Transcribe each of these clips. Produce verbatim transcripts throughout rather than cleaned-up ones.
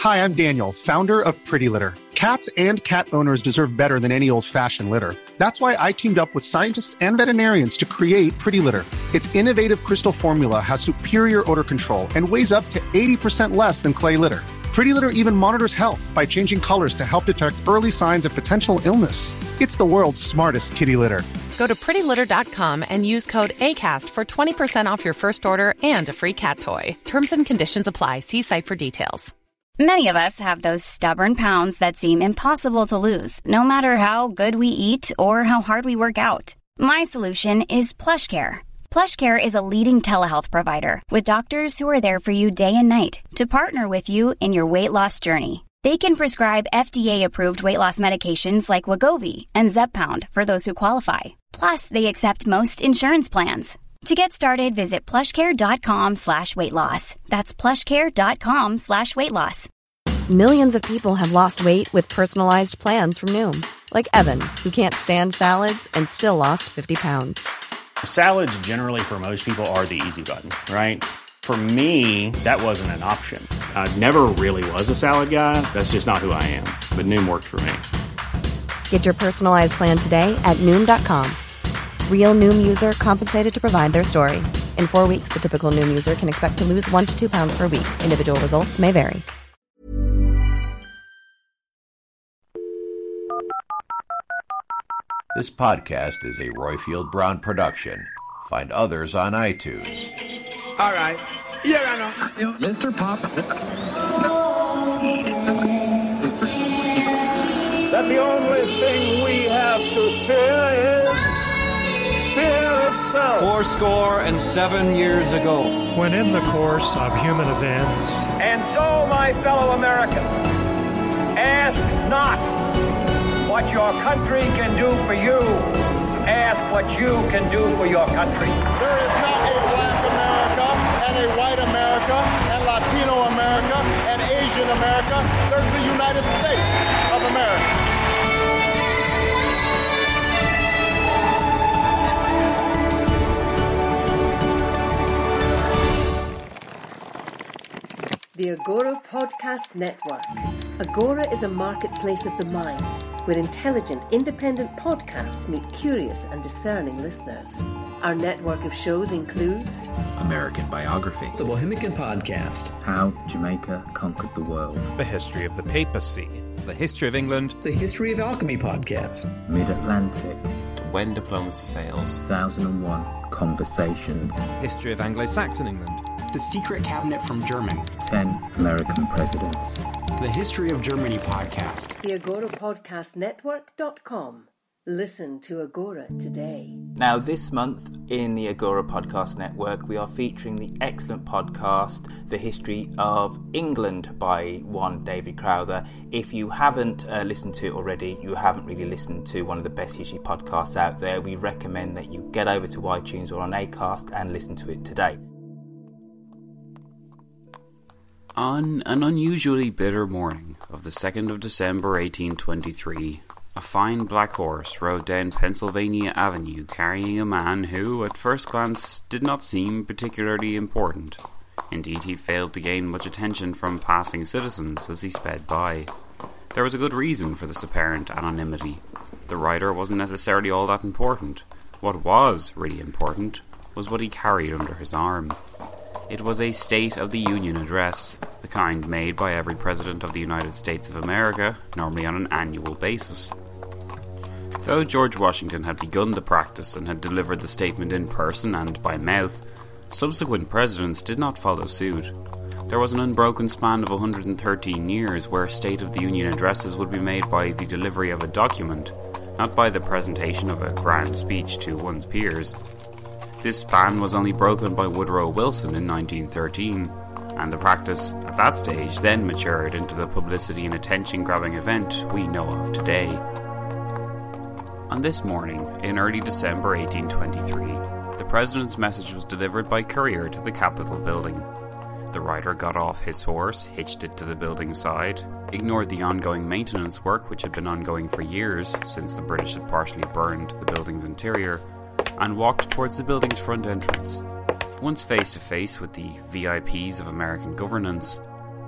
Hi, I'm Daniel, founder of Pretty Litter. Cats and cat owners deserve better than any old-fashioned litter. That's why I teamed up with scientists and veterinarians to create Pretty Litter. Its innovative crystal formula has superior odor control and weighs up to eighty percent less than clay litter. Pretty Litter even monitors health by changing colors to help detect early signs of potential illness. It's the world's smartest kitty litter. Go to pretty litter dot com and use code ACAST for twenty percent off your first order and a free cat toy. Terms and conditions apply. See site for details. Many of us have those stubborn pounds that seem impossible to lose, no matter how good we eat or how hard we work out. My solution is PlushCare. PlushCare is a leading telehealth provider with doctors who are there for you day and night to partner with you in your weight loss journey. They can prescribe F D A-approved weight loss medications like Wegovy and Zepbound for those who qualify. Plus, they accept most insurance plans. To get started, visit plushcare.com slash weight loss. That's plushcare.com slash weight loss. Millions of people have lost weight with personalized plans from Noom. Like Evan, who can't stand salads and still lost fifty pounds. Salads generally for most people are the easy button, right? For me, that wasn't an option. I never really was a salad guy. That's just not who I am. But Noom worked for me. Get your personalized plan today at Noom dot com. Real Noom user compensated to provide their story. In four weeks, the typical Noom user can expect to lose one to two pounds per week. Individual results may vary. This podcast is a Royfield Brown production. Find others on iTunes. All right. Yeah, I know. Mister Pop. That the only thing we have to fear is fear itself. Four score and seven years ago, when in the course of human events. And so, my fellow Americans, ask not what your country can do for you. Ask what you can do for your country. There is not a black America and a white America and Latino America and Asian America. There's the United States of America. The Agora Podcast Network. Agora is a marketplace of the mind, where intelligent, independent podcasts meet curious and discerning listeners. Our network of shows includes American Biography, The Bohemian Podcast, How Jamaica Conquered the World, The History of the Papacy, The History of England, The History of Alchemy Podcast, Mid-Atlantic, When Diplomacy Fails, one thousand and one Conversations, History of Anglo-Saxon England, The Secret Cabinet from Germany, ten American Presidents, The History of Germany Podcast, the Agora Podcast Network dot com. Listen to Agora today. Now, this month in the Agora Podcast Network, we are featuring the excellent podcast, The History of England by one David Crowther. If you haven't uh, listened to it already, you haven't really listened to one of the best history podcasts out there. We recommend that you get over to iTunes or on Acast and listen to it today. On an unusually bitter morning of the second of December eighteen twenty-three, a fine black horse rode down Pennsylvania Avenue carrying a man who, at first glance, did not seem particularly important. Indeed, he failed to gain much attention from passing citizens as he sped by. There was a good reason for this apparent anonymity. The rider wasn't necessarily all that important. What was really important was what he carried under his arm. It was a State of the Union address, the kind made by every President of the United States of America, normally on an annual basis. Though George Washington had begun the practice and had delivered the statement in person and by mouth, subsequent presidents did not follow suit. There was an unbroken span of one hundred thirteen years where State of the Union addresses would be made by the delivery of a document, not by the presentation of a grand speech to one's peers. This span was only broken by Woodrow Wilson in nineteen thirteen, and the practice at that stage then matured into the publicity and attention-grabbing event we know of today. On this morning, in early December eighteen twenty-three, the President's message was delivered by courier to the Capitol building. The rider got off his horse, hitched it to the building's side, ignored the ongoing maintenance work which had been ongoing for years since the British had partially burned the building's interior, and walked towards the building's front entrance. Once face to face with the V I Ps of American governance,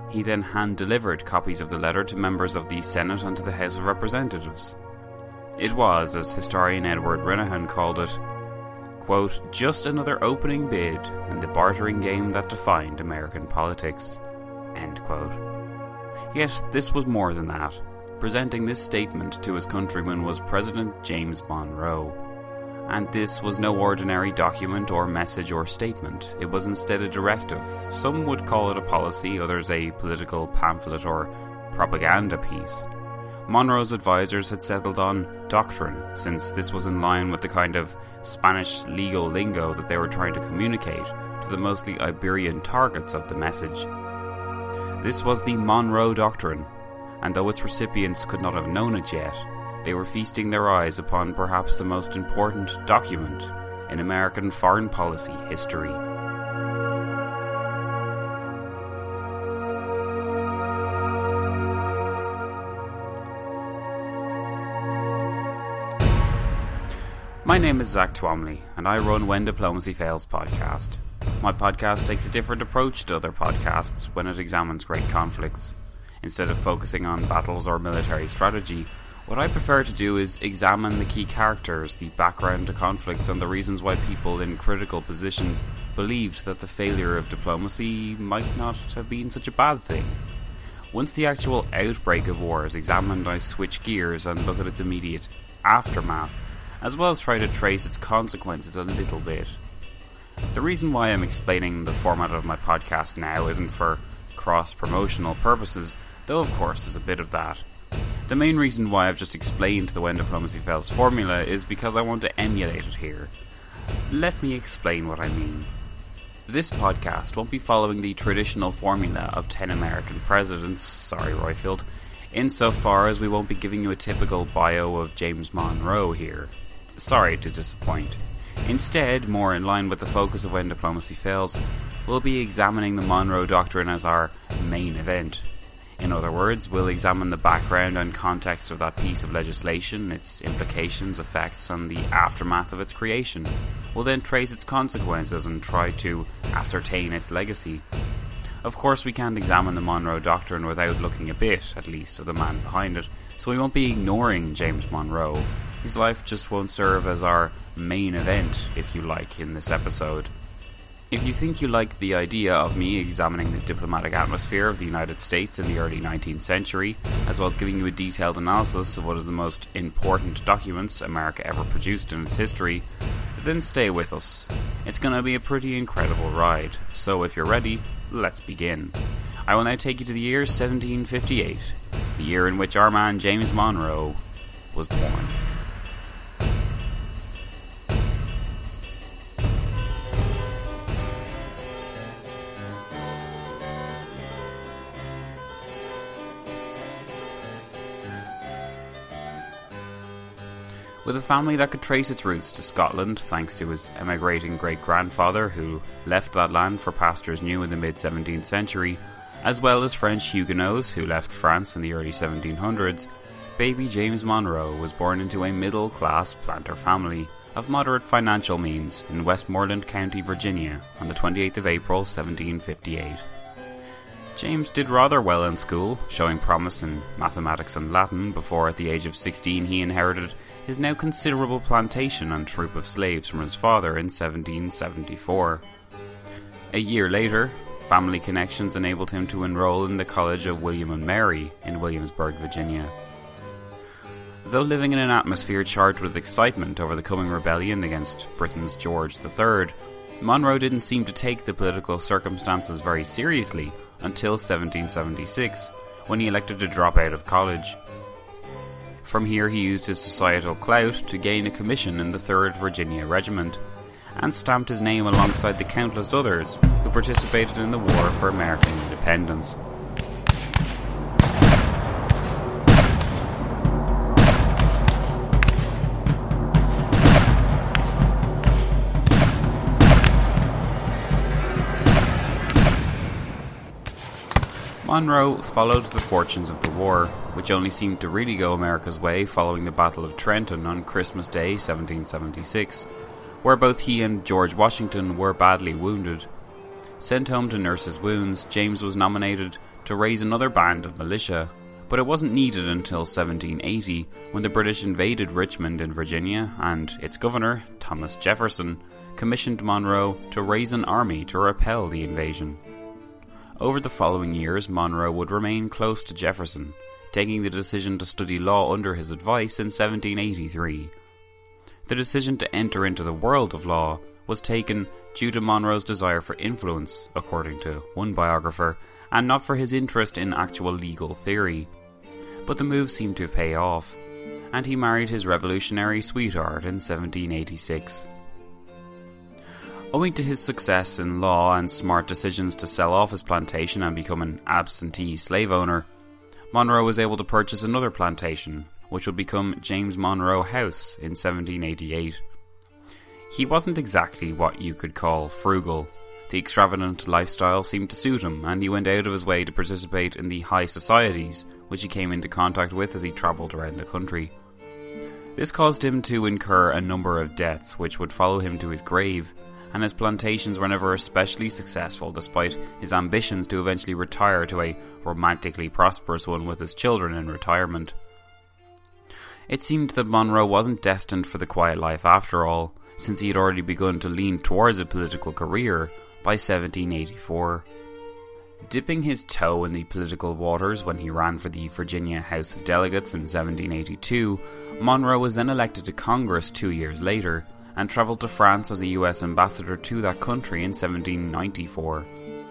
He then hand-delivered copies of the letter to members of the Senate and to the House of Representatives. It was, as historian Edward Renahan called it, quote, just another opening bid in the bartering game that defined American politics, end quote. Yet this was more than that. Presenting this statement to his countrymen was President James Monroe. And this was no ordinary document or message or statement. It was instead a directive. Some would call it a policy, others a political pamphlet or propaganda piece. Monroe's advisors had settled on doctrine, since this was in line with the kind of Spanish legal lingo that they were trying to communicate to the mostly Iberian targets of the message. This was the Monroe Doctrine, and though its recipients could not have known it yet, they were feasting their eyes upon perhaps the most important document in American foreign policy history. My name is Zach Twomley, and I run When Diplomacy Fails podcast. My podcast takes a different approach to other podcasts when it examines great conflicts. Instead of focusing on battles or military strategy, what I prefer to do is examine the key characters, the background to conflicts, and the reasons why people in critical positions believed that the failure of diplomacy might not have been such a bad thing. Once the actual outbreak of war is examined, I switch gears and look at its immediate aftermath, as well as try to trace its consequences a little bit. The reason why I'm explaining the format of my podcast now isn't for cross-promotional purposes, though of course there's a bit of that. The main reason why I've just explained the When Diplomacy Fails formula is because I want to emulate it here. Let me explain what I mean. This podcast won't be following the traditional formula of ten American presidents, sorry Roifield, insofar as we won't be giving you a typical bio of James Monroe here. Sorry to disappoint. Instead, more in line with the focus of When Diplomacy Fails, we'll be examining the Monroe Doctrine as our main event. In other words, we'll examine the background and context of that piece of legislation, its implications, effects, and the aftermath of its creation. We'll then trace its consequences and try to ascertain its legacy. Of course, we can't examine the Monroe Doctrine without looking a bit, at least, at the man behind it, so we won't be ignoring James Monroe. His life just won't serve as our main event, if you like, in this episode. If you think you like the idea of me examining the diplomatic atmosphere of the United States in the early nineteenth century, as well as giving you a detailed analysis of what is the most important documents America ever produced in its history, then stay with us. It's going to be a pretty incredible ride, so if you're ready, let's begin. I will now take you to the year seventeen fifty-eight, the year in which our man James Monroe was born. With a family that could trace its roots to Scotland thanks to his emigrating great-grandfather who left that land for pastures new in the mid-seventeenth century, as well as French Huguenots who left France in the early seventeen hundreds, baby James Monroe was born into a middle-class planter family of moderate financial means in Westmoreland County, Virginia, on the twenty-eighth of April, seventeen fifty-eight. James did rather well in school, showing promise in mathematics and Latin before at the age of sixteen he inherited his now considerable plantation and troop of slaves from his father in seventeen seventy-four. A year later, family connections enabled him to enroll in the College of William and Mary in Williamsburg, Virginia. Though living in an atmosphere charged with excitement over the coming rebellion against Britain's George the Third, Monroe didn't seem to take the political circumstances very seriously until seventeen seventy-six, when he elected to drop out of college. From here he used his societal clout to gain a commission in the third Virginia Regiment, and stamped his name alongside the countless others who participated in the war for American independence. Monroe followed the fortunes of the war, which only seemed to really go America's way following the Battle of Trenton on Christmas Day seventeen seventy-six, where both he and George Washington were badly wounded. Sent home to nurse his wounds, James was nominated to raise another band of militia, but it wasn't needed until seventeen eighty, when the British invaded Richmond in Virginia, and its governor, Thomas Jefferson, commissioned Monroe to raise an army to repel the invasion. Over the following years, Monroe would remain close to Jefferson, taking the decision to study law under his advice in seventeen eighty-three. The decision to enter into the world of law was taken due to Monroe's desire for influence, according to one biographer, and not for his interest in actual legal theory. But the move seemed to pay off, and he married his revolutionary sweetheart in seventeen eighty-six. Owing to his success in law and smart decisions to sell off his plantation and become an absentee slave owner, Monroe was able to purchase another plantation, which would become James Monroe House in seventeen eighty-eight. He wasn't exactly what you could call frugal. The extravagant lifestyle seemed to suit him, and he went out of his way to participate in the high societies, which he came into contact with as he travelled around the country. This caused him to incur a number of debts which would follow him to his grave, and his plantations were never especially successful despite his ambitions to eventually retire to a romantically prosperous one with his children in retirement. It seemed that Monroe wasn't destined for the quiet life after all, since he had already begun to lean towards a political career by seventeen eighty-four. Dipping his toe in the political waters when he ran for the Virginia House of Delegates in seventeen eighty-two, Monroe was then elected to Congress two years later, and travelled to France as a U S ambassador to that country in seventeen ninety-four.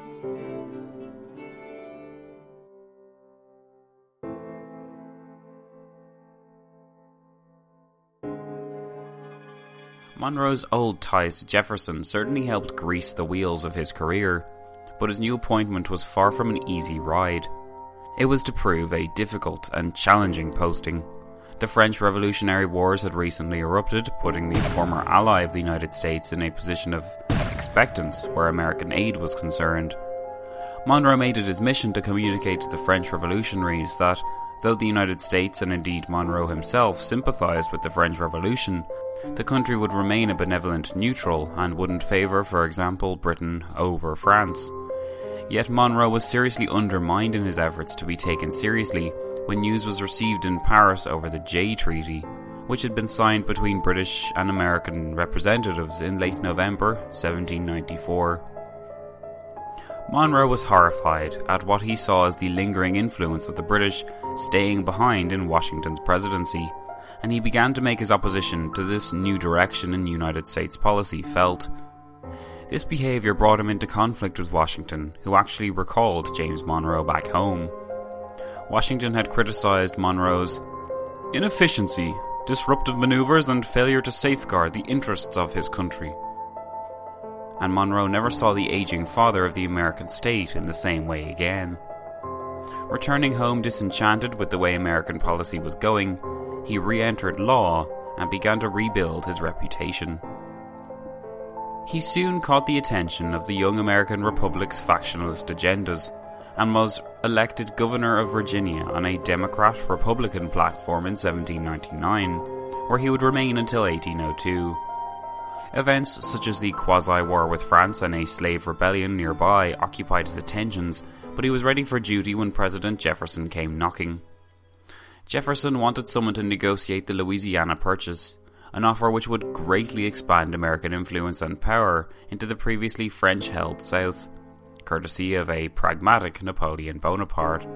Monroe's old ties to Jefferson certainly helped grease the wheels of his career, but his new appointment was far from an easy ride. It was to prove a difficult and challenging posting. The French Revolutionary Wars had recently erupted, putting the former ally of the United States in a position of expectance where American aid was concerned. Monroe made it his mission to communicate to the French revolutionaries that, though the United States, and indeed Monroe himself, sympathised with the French Revolution, the country would remain a benevolent neutral and wouldn't favour, for example, Britain over France. Yet Monroe was seriously undermined in his efforts to be taken seriously when news was received in Paris over the Jay Treaty, which had been signed between British and American representatives in late November seventeen ninety-four. Monroe was horrified at what he saw as the lingering influence of the British staying behind in Washington's presidency, and he began to make his opposition to this new direction in United States policy felt. This behaviour brought him into conflict with Washington, who actually recalled James Monroe back home. Washington had criticised Monroe's inefficiency, disruptive manoeuvres, and failure to safeguard the interests of his country. And Monroe never saw the ageing father of the American state in the same way again. Returning home disenchanted with the way American policy was going, he re-entered law and began to rebuild his reputation. He soon caught the attention of the young American Republic's factionalist agendas, and was elected governor of Virginia on a Democrat-Republican platform in seventeen ninety-nine, where he would remain until eighteen oh two. Events such as the quasi-war with France and a slave rebellion nearby occupied his attentions, but he was ready for duty when President Jefferson came knocking. Jefferson wanted someone to negotiate the Louisiana Purchase, an offer which would greatly expand American influence and power into the previously French-held South, courtesy of a pragmatic Napoleon Bonaparte.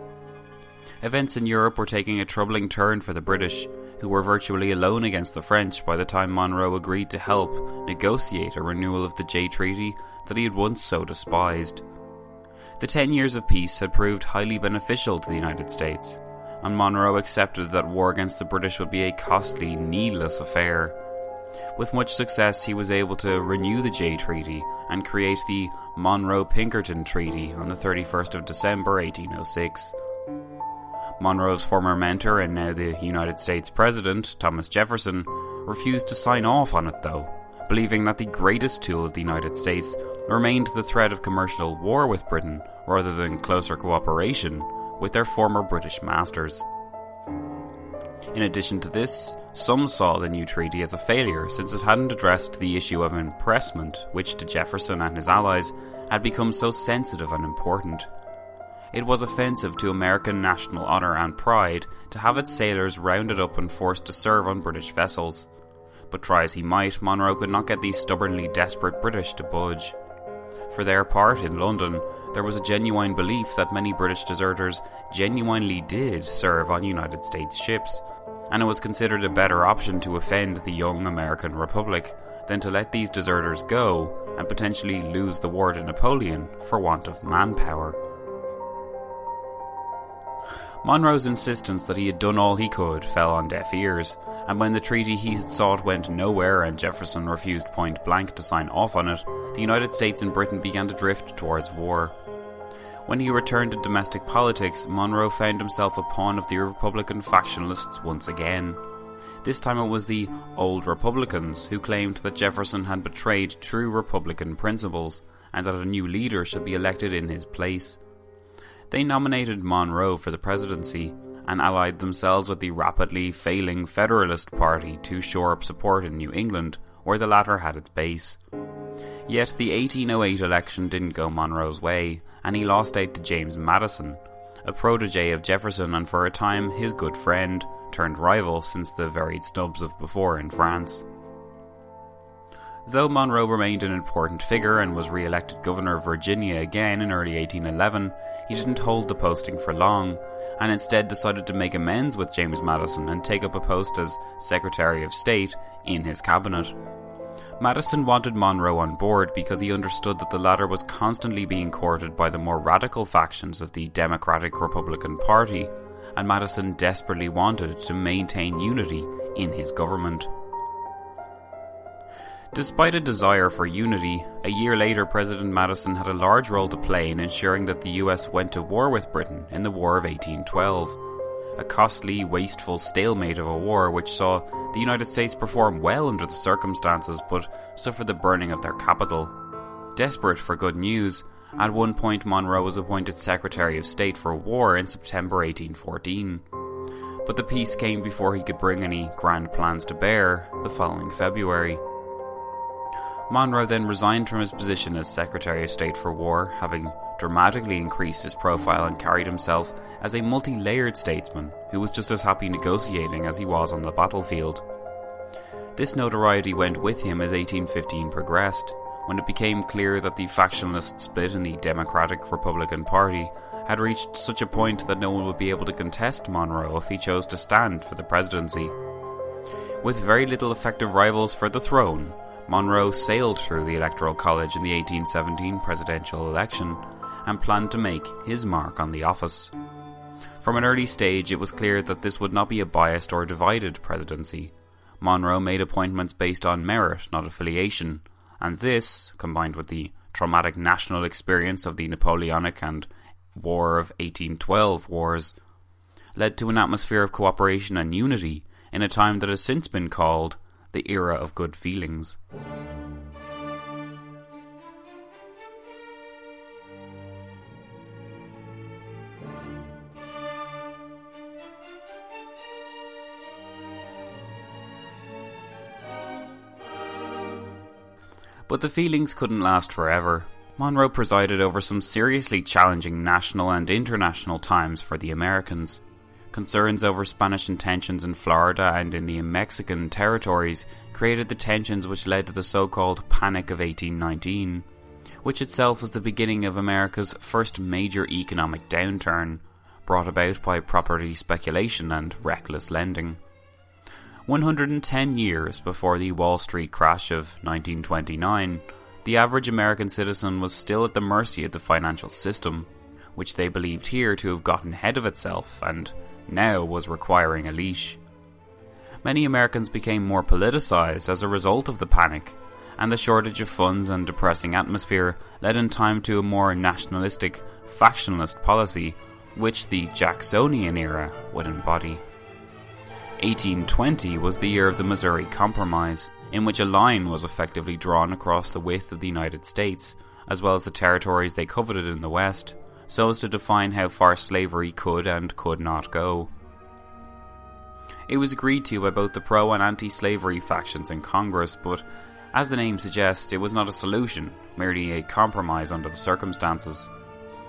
Events in Europe were taking a troubling turn for the British, who were virtually alone against the French by the time Monroe agreed to help negotiate a renewal of the Jay Treaty that he had once so despised. The ten years of peace had proved highly beneficial to the United States, and Monroe accepted that war against the British would be a costly, needless affair. With much success, he was able to renew the Jay Treaty and create the Monroe-Pinkerton Treaty on the thirty-first of December eighteen oh six. Monroe's former mentor and now the United States President, Thomas Jefferson, refused to sign off on it though, believing that the greatest tool of the United States remained the threat of commercial war with Britain rather than closer cooperation with their former British masters. In addition to this, some saw the new treaty as a failure since it hadn't addressed the issue of impressment, which to Jefferson and his allies had become so sensitive and important. It was offensive to American national honour and pride to have its sailors rounded up and forced to serve on British vessels. But try as he might, Monro could not get these stubbornly desperate British to budge. For their part, in London, there was a genuine belief that many British deserters genuinely did serve on United States ships, and it was considered a better option to offend the young American Republic than to let these deserters go and potentially lose the war to Napoleon for want of manpower. Monro's insistence that he had done all he could fell on deaf ears, and when the treaty he had sought went nowhere and Jefferson refused point blank to sign off on it, the United States and Britain began to drift towards war. When he returned to domestic politics, Monro found himself a pawn of the Republican factionalists once again. This time it was the Old Republicans who claimed that Jefferson had betrayed true Republican principles and that a new leader should be elected in his place. They nominated Monro for the presidency and allied themselves with the rapidly failing Federalist Party to shore up support in New England, where the latter had its base. Yet the eighteen oh eight election didn't go Monro's way, and he lost out to James Madison, a protege of Jefferson and for a time his good friend, turned rival since the varied snubs of before in France. Though Monro remained an important figure and was re-elected governor of Virginia again in early eighteen eleven, he didn't hold the posting for long, and instead decided to make amends with James Madison and take up a post as Secretary of State in his cabinet. Madison wanted Monro on board because he understood that the latter was constantly being courted by the more radical factions of the Democratic-Republican Party, and Madison desperately wanted to maintain unity in his government. Despite a desire for unity, a year later President Madison had a large role to play in ensuring that the U S went to war with Britain in the War of eighteen twelve. A costly, wasteful stalemate of a war which saw the United States perform well under the circumstances but suffer the burning of their capital. Desperate for good news, at one point Monro was appointed Secretary of State for War in September eighteen fourteen. But the peace came before he could bring any grand plans to bear the following February. Monro then resigned from his position as Secretary of State for War, having dramatically increased his profile and carried himself as a multi-layered statesman who was just as happy negotiating as he was on the battlefield. This notoriety went with him as eighteen fifteen progressed, when it became clear that the factionalist split in the Democratic-Republican Party had reached such a point that no one would be able to contest Monro if he chose to stand for the presidency. With very little effective rivals for the throne, Monro sailed through the Electoral College in the eighteen seventeen presidential election and planned to make his mark on the office. From an early stage, it was clear that this would not be a biased or divided presidency. Monro made appointments based on merit, not affiliation, and this, combined with the traumatic national experience of the Napoleonic and War of eighteen twelve wars, led to an atmosphere of cooperation and unity in a time that has since been called the era of good feelings. But the feelings couldn't last forever. Monro presided over some seriously challenging national and international times for the Americans. Concerns over Spanish intentions in Florida and in the Mexican territories created the tensions which led to the so-called Panic of eighteen nineteen, which itself was the beginning of America's first major economic downturn, brought about by property speculation and reckless lending. one hundred ten years before the Wall Street crash of nineteen twenty-nine, the average American citizen was still at the mercy of the financial system, which they believed here to have gotten ahead of itself and now was requiring a leash. Many Americans became more politicized as a result of the panic, and the shortage of funds and depressing atmosphere led in time to a more nationalistic, factionalist policy, which the Jacksonian era would embody. eighteen twenty was the year of the Missouri Compromise, in which a line was effectively drawn across the width of the United States, as well as the territories they coveted in the West, so as to define how far slavery could and could not go. It was agreed to by both the pro- and anti-slavery factions in Congress, but as the name suggests, it was not a solution, merely a compromise under the circumstances.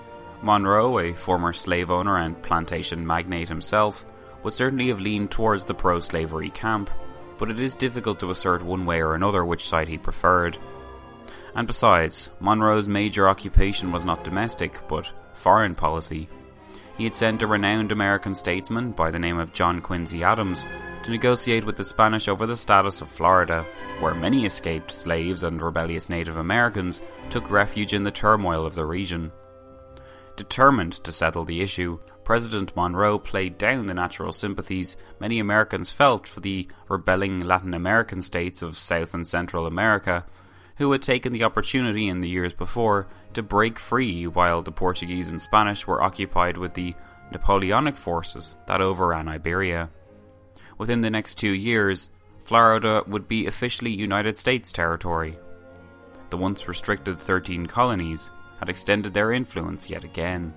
Monroe, a former slave owner and plantation magnate himself, would certainly have leaned towards the pro-slavery camp, but it is difficult to assert one way or another which side he preferred. And besides, Monroe's major occupation was not domestic, but foreign policy. He had sent a renowned American statesman by the name of John Quincy Adams to negotiate with the Spanish over the status of Florida, where many escaped slaves and rebellious Native Americans took refuge in the turmoil of the region. Determined to settle the issue, President Monroe played down the natural sympathies many Americans felt for the rebelling Latin American states of South and Central America, who had taken the opportunity in the years before to break free while the Portuguese and Spanish were occupied with the Napoleonic forces that overran Iberia. Within the next two years, Florida would be officially United States territory. The once restricted thirteen colonies had extended their influence yet again.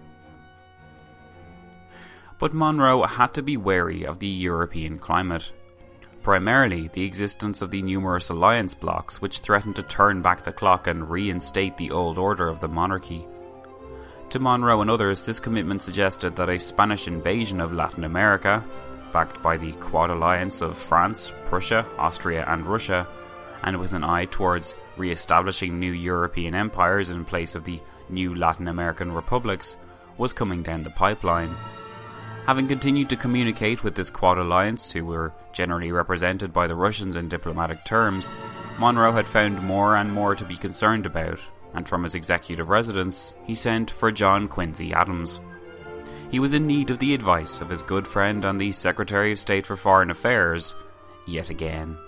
But Monroe had to be wary of the European climate. Primarily, the existence of the numerous alliance blocs which threatened to turn back the clock and reinstate the old order of the monarchy. To Monroe and others, this commitment suggested that a Spanish invasion of Latin America, backed by the Quad Alliance of France, Prussia, Austria and Russia, and with an eye towards re-establishing new European empires in place of the new Latin American republics, was coming down the pipeline. Having continued to communicate with this Quad Alliance, who were generally represented by the Russians in diplomatic terms, Monroe had found more and more to be concerned about, and from his executive residence, he sent for John Quincy Adams. He was in need of the advice of his good friend and the Secretary of State for Foreign Affairs, yet again.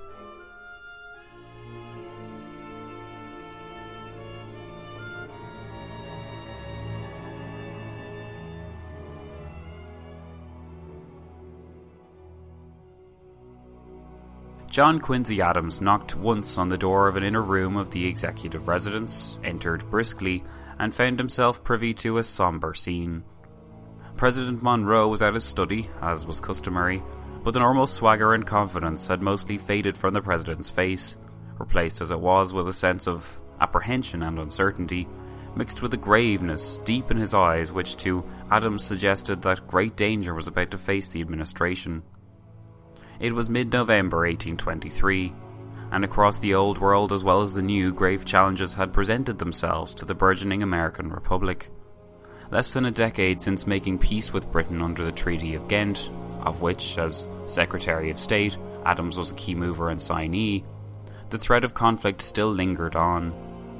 John Quincy Adams knocked once on the door of an inner room of the executive residence, entered briskly, and found himself privy to a sombre scene. President Monroe was at his study, as was customary, but the normal swagger and confidence had mostly faded from the president's face, replaced as it was with a sense of apprehension and uncertainty, mixed with a graveness deep in his eyes which to Adams suggested that great danger was about to face the administration. It was mid-November eighteen twenty-three, and across the old world as well as the new, grave challenges had presented themselves to the burgeoning American Republic. Less than a decade since making peace with Britain under the Treaty of Ghent, of which, as Secretary of State, Adams was a key mover and signee, the threat of conflict still lingered on.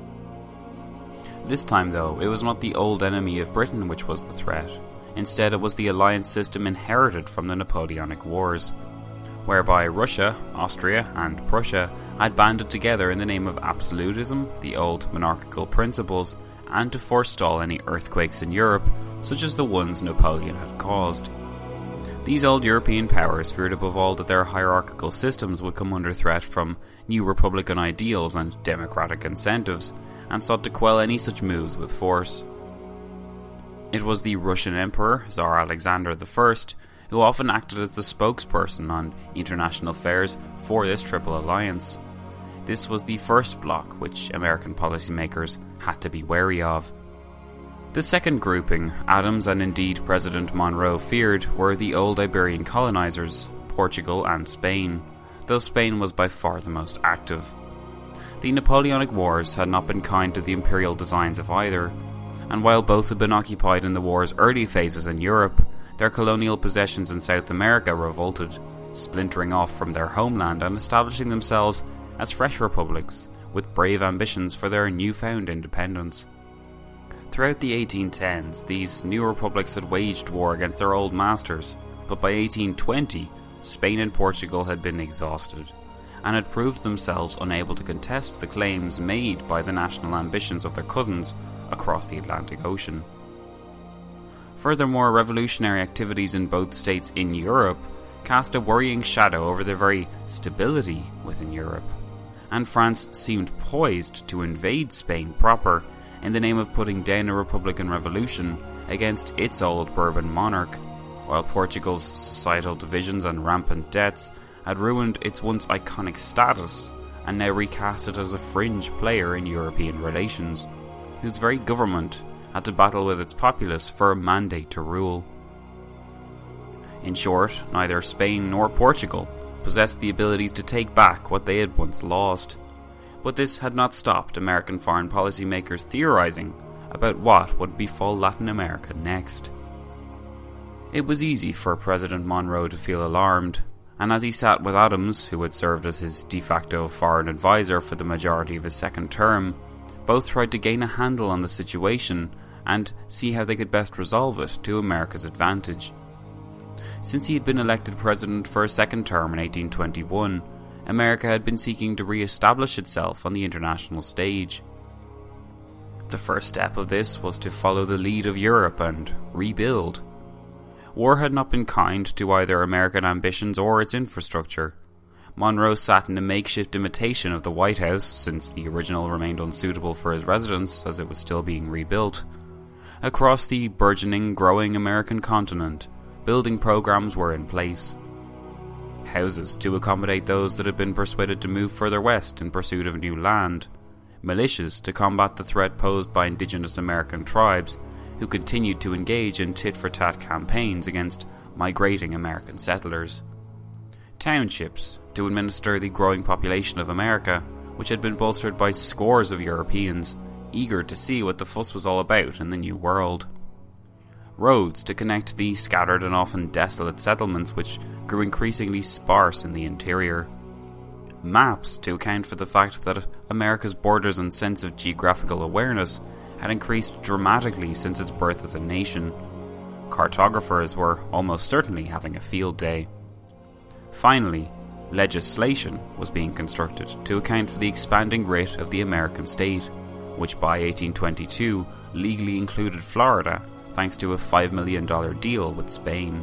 This time, though, it was not the old enemy of Britain which was the threat. Instead, it was the alliance system inherited from the Napoleonic Wars, whereby Russia, Austria and Prussia had banded together in the name of absolutism, the old monarchical principles, and to forestall any earthquakes in Europe, such as the ones Napoleon had caused. These old European powers feared above all that their hierarchical systems would come under threat from new republican ideals and democratic incentives, and sought to quell any such moves with force. It was the Russian Emperor, Tsar Alexander the First, who often acted as the spokesperson on international affairs for this Triple Alliance. This was the first bloc which American policymakers had to be wary of. The second grouping, Adams and indeed President Monroe feared, were the old Iberian colonizers, Portugal and Spain, though Spain was by far the most active. The Napoleonic Wars had not been kind to the imperial designs of either, and while both had been occupied in the war's early phases in Europe, their colonial possessions in South America revolted, splintering off from their homeland and establishing themselves as fresh republics, with brave ambitions for their newfound independence. Throughout the eighteen tens, these new republics had waged war against their old masters, but by eighteen twenty, Spain and Portugal had been exhausted, and had proved themselves unable to contest the claims made by the national ambitions of their cousins across the Atlantic Ocean. Furthermore, revolutionary activities in both states in Europe cast a worrying shadow over the very stability within Europe, and France seemed poised to invade Spain proper in the name of putting down a republican revolution against its old Bourbon monarch, while Portugal's societal divisions and rampant debts had ruined its once iconic status and now recast it as a fringe player in European relations, whose very government had to battle with its populace for a mandate to rule. In short, neither Spain nor Portugal possessed the abilities to take back what they had once lost. But this had not stopped American foreign policy makers theorizing about what would befall Latin America next. It was easy for President Monroe to feel alarmed, and as he sat with Adams, who had served as his de facto foreign advisor for the majority of his second term, both tried to gain a handle on the situation and see how they could best resolve it to America's advantage. Since he had been elected president for a second term in eighteen twenty-one, America had been seeking to re-establish itself on the international stage. The first step of this was to follow the lead of Europe and rebuild. War had not been kind to either American ambitions or its infrastructure. Monroe sat in a makeshift imitation of the White House, since the original remained unsuitable for his residence as it was still being rebuilt. Across the burgeoning, growing American continent, building programs were in place. Houses to accommodate those that had been persuaded to move further west in pursuit of new land. Militias to combat the threat posed by indigenous American tribes, who continued to engage in tit-for-tat campaigns against migrating American settlers. Townships to administer the growing population of America, which had been bolstered by scores of Europeans, eager to see what the fuss was all about in the New World. Roads to connect the scattered and often desolate settlements which grew increasingly sparse in the interior. Maps to account for the fact that America's borders and sense of geographical awareness had increased dramatically since its birth as a nation. Cartographers were almost certainly having a field day. Finally, legislation was being constructed to account for the expanding writ of the American state, which by eighteen twenty-two legally included Florida, thanks to a five million dollars deal with Spain.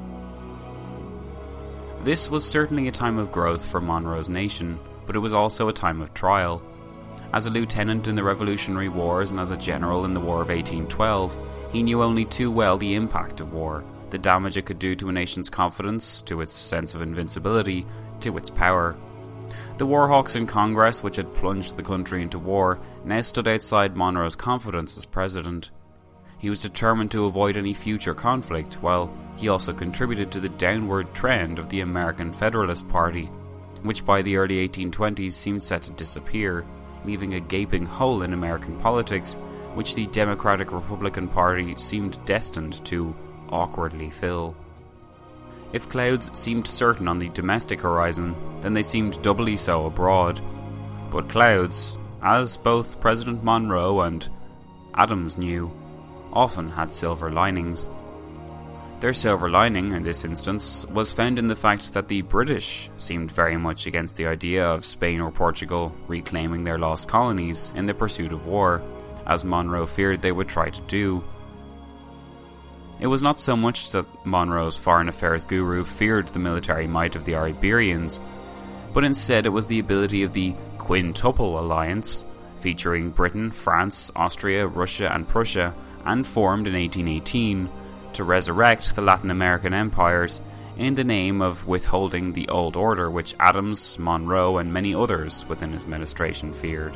This was certainly a time of growth for Monroe's nation, but it was also a time of trial. As a lieutenant in the Revolutionary Wars and as a general in the War of eighteen twelve, he knew only too well the impact of war, the damage it could do to a nation's confidence, to its sense of invincibility, to its power. The warhawks in Congress, which had plunged the country into war, now stood outside Monroe's confidence as president. He was determined to avoid any future conflict, while he also contributed to the downward trend of the American Federalist Party, which by the early eighteen twenties seemed set to disappear, leaving a gaping hole in American politics, which the Democratic-Republican Party seemed destined to awkwardly fill. If clouds seemed certain on the domestic horizon, then they seemed doubly so abroad. But clouds, as both President Monroe and Adams knew, often had silver linings. Their silver lining, in this instance, was found in the fact that the British seemed very much against the idea of Spain or Portugal reclaiming their lost colonies in the pursuit of war, as Monroe feared they would try to do. It was not so much that Monroe's foreign affairs guru feared the military might of the Iberians, but instead it was the ability of the Quintuple Alliance, featuring Britain, France, Austria, Russia and Prussia, and formed in eighteen eighteen, to resurrect the Latin American empires in the name of withholding the old order which Adams, Monroe and many others within his administration feared.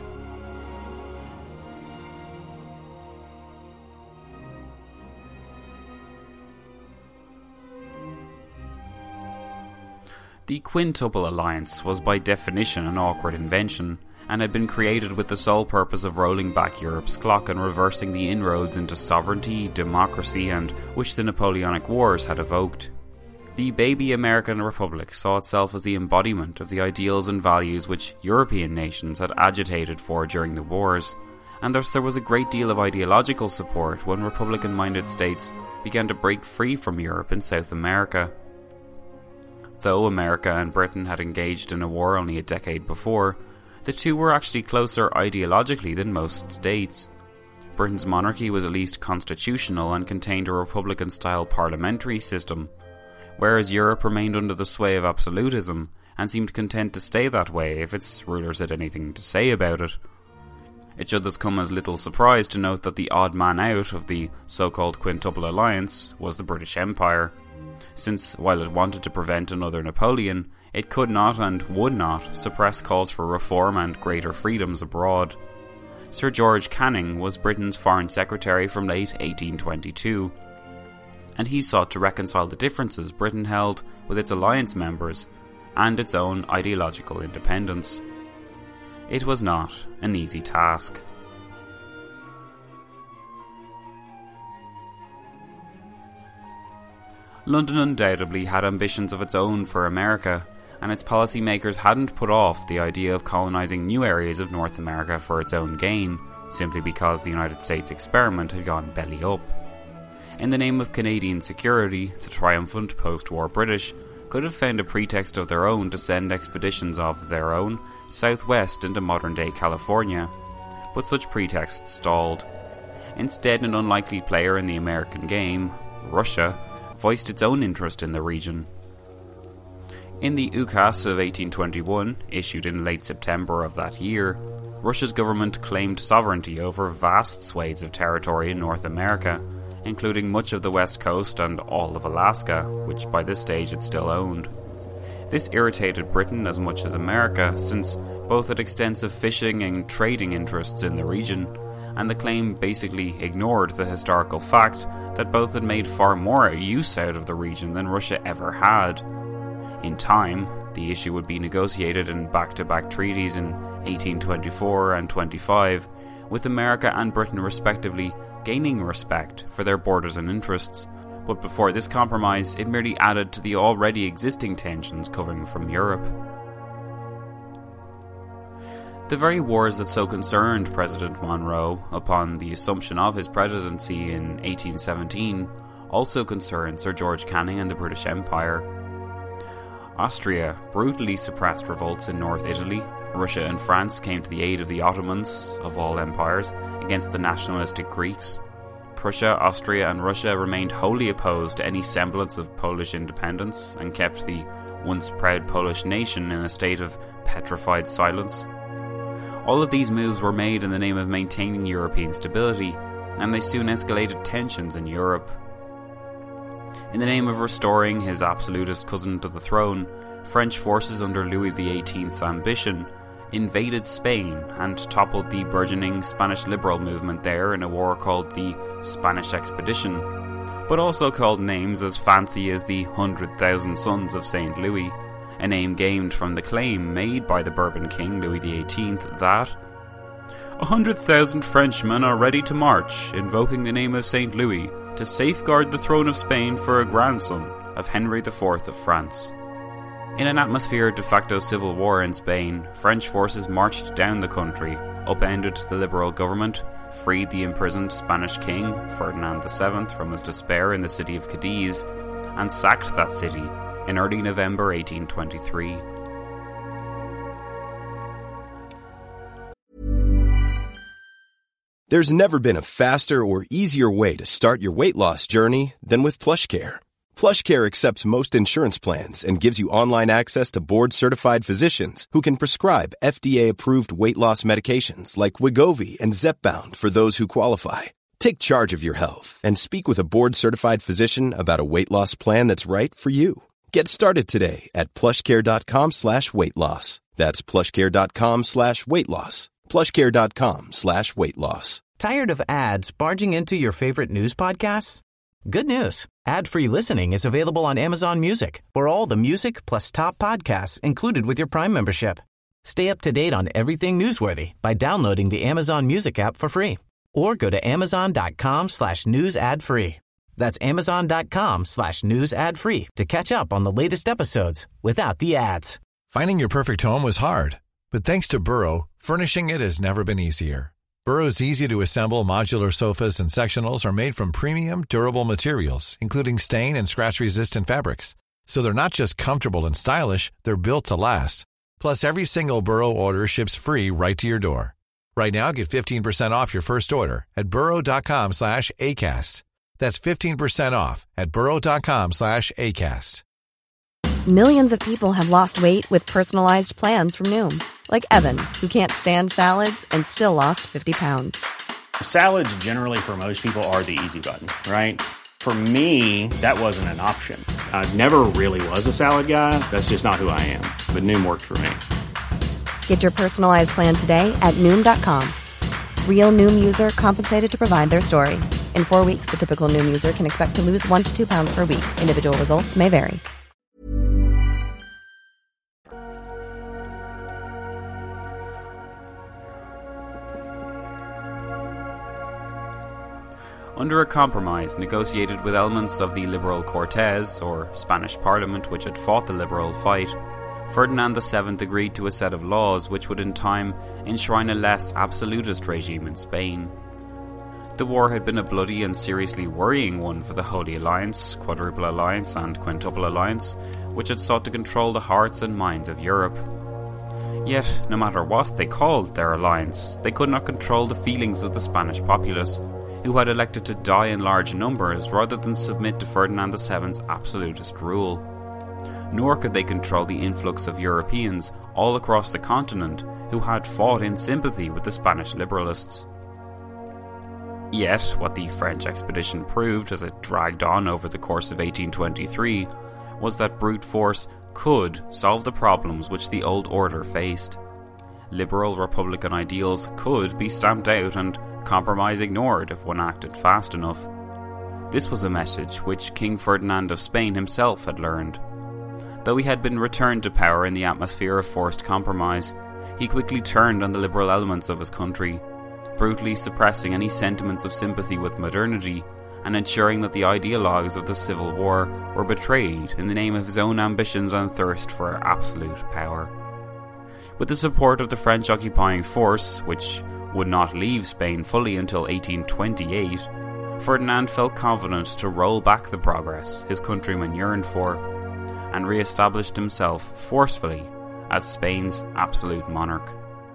The Quintuple Alliance was by definition an awkward invention, and had been created with the sole purpose of rolling back Europe's clock and reversing the inroads into sovereignty, democracy, and which the Napoleonic Wars had evoked. The baby American Republic saw itself as the embodiment of the ideals and values which European nations had agitated for during the wars, and thus there was a great deal of ideological support when Republican-minded states began to break free from Europe in South America. Though America and Britain had engaged in a war only a decade before, the two were actually closer ideologically than most states. Britain's monarchy was at least constitutional and contained a republican-style parliamentary system, whereas Europe remained under the sway of absolutism and seemed content to stay that way if its rulers had anything to say about it. It should thus come as little surprise to note that the odd man out of the so-called Quintuple Alliance was the British Empire, since while it wanted to prevent another Napoleon, it could not and would not suppress calls for reform and greater freedoms abroad. Sir George Canning was Britain's Foreign Secretary from late eighteen twenty-two, and he sought to reconcile the differences Britain held with its alliance members and its own ideological independence. It was not an easy task. London undoubtedly had ambitions of its own for America, and its policymakers hadn't put off the idea of colonising new areas of North America for its own gain, simply because the United States experiment had gone belly up. In the name of Canadian security, the triumphant post-war British could have found a pretext of their own to send expeditions of their own southwest into modern-day California, but such pretexts stalled. Instead, an unlikely player in the American game, Russia, voiced its own interest in the region. In the Ukaz of eighteen twenty-one, issued in late September of that year, Russia's government claimed sovereignty over vast swathes of territory in North America, including much of the west coast and all of Alaska, which by this stage it still owned. This irritated Britain as much as America, since both had extensive fishing and trading interests in the region, and the claim basically ignored the historical fact that both had made far more use out of the region than Russia ever had. In time, the issue would be negotiated in back-to-back treaties in eighteen twenty-four and twenty-five, with America and Britain respectively gaining respect for their borders and interests, but before this compromise it merely added to the already existing tensions coming from Europe. The very wars that so concerned President Monroe upon the assumption of his presidency in eighteen seventeen also concerned Sir George Canning and the British Empire. Austria brutally suppressed revolts in North Italy. Russia and France came to the aid of the Ottomans, of all empires, against the nationalistic Greeks. Prussia, Austria and Russia remained wholly opposed to any semblance of Polish independence and kept the once proud Polish nation in a state of petrified silence. All of these moves were made in the name of maintaining European stability, and they soon escalated tensions in Europe. In the name of restoring his absolutist cousin to the throne, French forces under Louis the eighteenth's ambition invaded Spain and toppled the burgeoning Spanish liberal movement there in a war called the Spanish Expedition, but also called names as fancy as the Hundred Thousand Sons of Saint Louis, a name gained from the claim made by the Bourbon king Louis the eighteenth that a hundred thousand Frenchmen are ready to march, invoking the name of Saint Louis, to safeguard the throne of Spain for a grandson of Henry the Fourth of France. In an atmosphere of de facto civil war in Spain, French forces marched down the country, upended the liberal government, freed the imprisoned Spanish king, Ferdinand the Seventh, from his despair in the city of Cadiz, and sacked that city in early November eighteen twenty-three. There's never been a faster or easier way to start your weight loss journey than with PlushCare. PlushCare accepts most insurance plans and gives you online access to board-certified physicians who can prescribe F D A-approved weight loss medications like Wegovy and Zepbound for those who qualify. Take charge of your health and speak with a board-certified physician about a weight loss plan that's right for you. Get started today at plushcare.com slash weight loss. That's plushcare.com slash weight loss. plushcare.com slash weight loss. Tired of ads barging into your favorite news podcasts? Good news. Ad-free listening is available on Amazon Music for all the music plus top podcasts included with your Prime membership. Stay up to date on everything newsworthy by downloading the Amazon Music app for free or go to amazon.com slash news ad free. That's amazon.com slash news ad free to catch up on the latest episodes without the ads. Finding your perfect home was hard, but thanks to Burrow, furnishing it has never been easier. Burrow's easy-to-assemble modular sofas and sectionals are made from premium, durable materials, including stain and scratch-resistant fabrics. So they're not just comfortable and stylish, they're built to last. Plus, every single Burrow order ships free right to your door. Right now, get fifteen percent off your first order at burrow.com slash ACAST. That's fifteen percent off at burrow.com slash ACAST. Millions of people have lost weight with personalized plans from Noom. Like Evan, who can't stand salads and still lost fifty pounds. Salads generally for most people are the easy button, right? For me, that wasn't an option. I never really was a salad guy. That's just not who I am. But Noom worked for me. Get your personalized plan today at Noom dot com. Real Noom user compensated to provide their story. In four weeks, the typical Noom user can expect to lose one to two pounds per week. Individual results may vary. Under a compromise negotiated with elements of the Liberal Cortes, or Spanish Parliament, which had fought the Liberal fight, Ferdinand the Seventh agreed to a set of laws which would in time enshrine a less absolutist regime in Spain. The war had been a bloody and seriously worrying one for the Holy Alliance, Quadruple Alliance and Quintuple Alliance, which had sought to control the hearts and minds of Europe. Yet, no matter what they called their alliance, they could not control the feelings of the Spanish populace, who had elected to die in large numbers rather than submit to Ferdinand the Seventh's absolutist rule. Nor could they control the influx of Europeans all across the continent who had fought in sympathy with the Spanish liberalists. Yet, what the French expedition proved as it dragged on over the course of eighteen twenty-three was that brute force could solve the problems which the old order faced. Liberal republican ideals could be stamped out and compromise ignored if one acted fast enough. This was a message which King Ferdinand of Spain himself had learned. Though he had been returned to power in the atmosphere of forced compromise, he quickly turned on the liberal elements of his country, brutally suppressing any sentiments of sympathy with modernity and ensuring that the ideologues of the Civil War were betrayed in the name of his own ambitions and thirst for absolute power. With the support of the French occupying force, which would not leave Spain fully until eighteen twenty-eight, Ferdinand felt confident to roll back the progress his countrymen yearned for, and re-established himself forcefully as Spain's absolute monarch.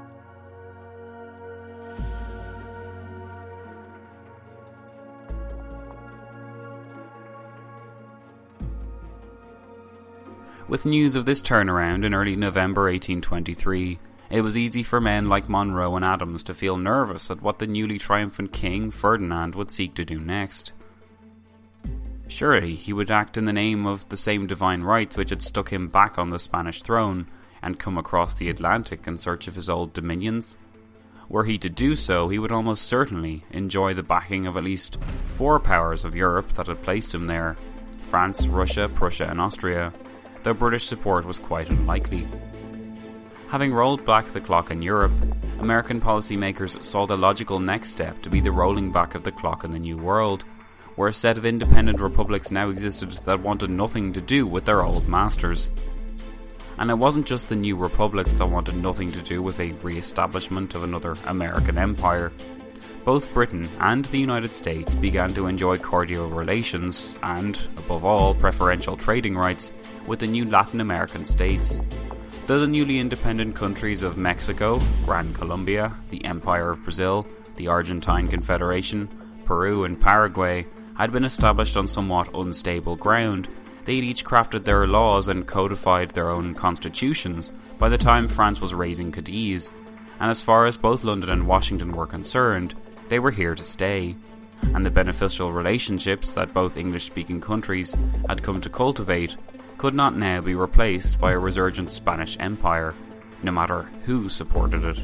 With news of this turnaround in early November eighteen twenty-three, it was easy for men like Monroe and Adams to feel nervous at what the newly triumphant King Ferdinand would seek to do next. Surely he would act in the name of the same divine rights which had stuck him back on the Spanish throne and come across the Atlantic in search of his old dominions. Were he to do so, he would almost certainly enjoy the backing of at least four powers of Europe that had placed him there: France, Russia, Prussia and Austria, though British support was quite unlikely. Having rolled back the clock in Europe, American policymakers saw the logical next step to be the rolling back of the clock in the New World, where a set of independent republics now existed that wanted nothing to do with their old masters. And it wasn't just the new republics that wanted nothing to do with a re-establishment of another American empire. Both Britain and the United States began to enjoy cordial relations and, above all, preferential trading rights with the new Latin American states. Though the newly independent countries of Mexico, Gran Colombia, the Empire of Brazil, the Argentine Confederation, Peru and Paraguay had been established on somewhat unstable ground, they had each crafted their laws and codified their own constitutions by the time France was raising Cadiz, and as far as both London and Washington were concerned, they were here to stay, and the beneficial relationships that both English-speaking countries had come to cultivate could not now be replaced by a resurgent Spanish Empire, no matter who supported it.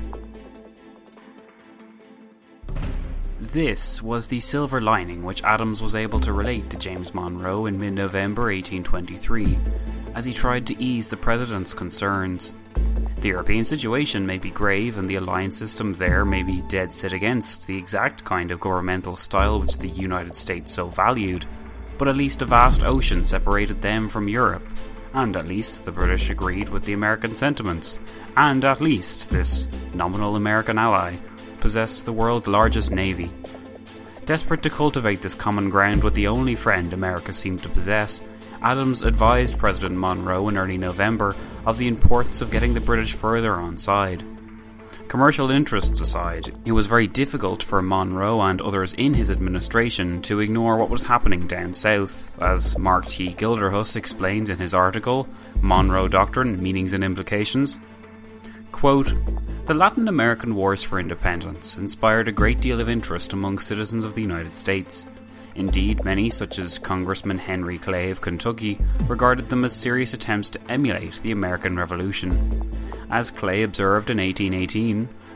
This was the silver lining which Adams was able to relate to James Monroe in mid-November eighteen twenty-three, as he tried to ease the President's concerns. The European situation may be grave and the alliance system there may be dead set against the exact kind of governmental style which the United States so valued, but at least a vast ocean separated them from Europe, and at least the British agreed with the American sentiments, and at least this nominal American ally possessed the world's largest navy. Desperate to cultivate this common ground with the only friend America seemed to possess, Adams advised President Monroe in early November of the importance of getting the British further on side. Commercial interests aside, it was very difficult for Monroe and others in his administration to ignore what was happening down south, as Mark T. Gilderhus explains in his article, Monroe Doctrine, Meanings and Implications. Quote, "The Latin American Wars for Independence inspired a great deal of interest among citizens of the United States. Indeed, many, such as Congressman Henry Clay of Kentucky, regarded them as serious attempts to emulate the American Revolution. As Clay observed in eighteen eighteen,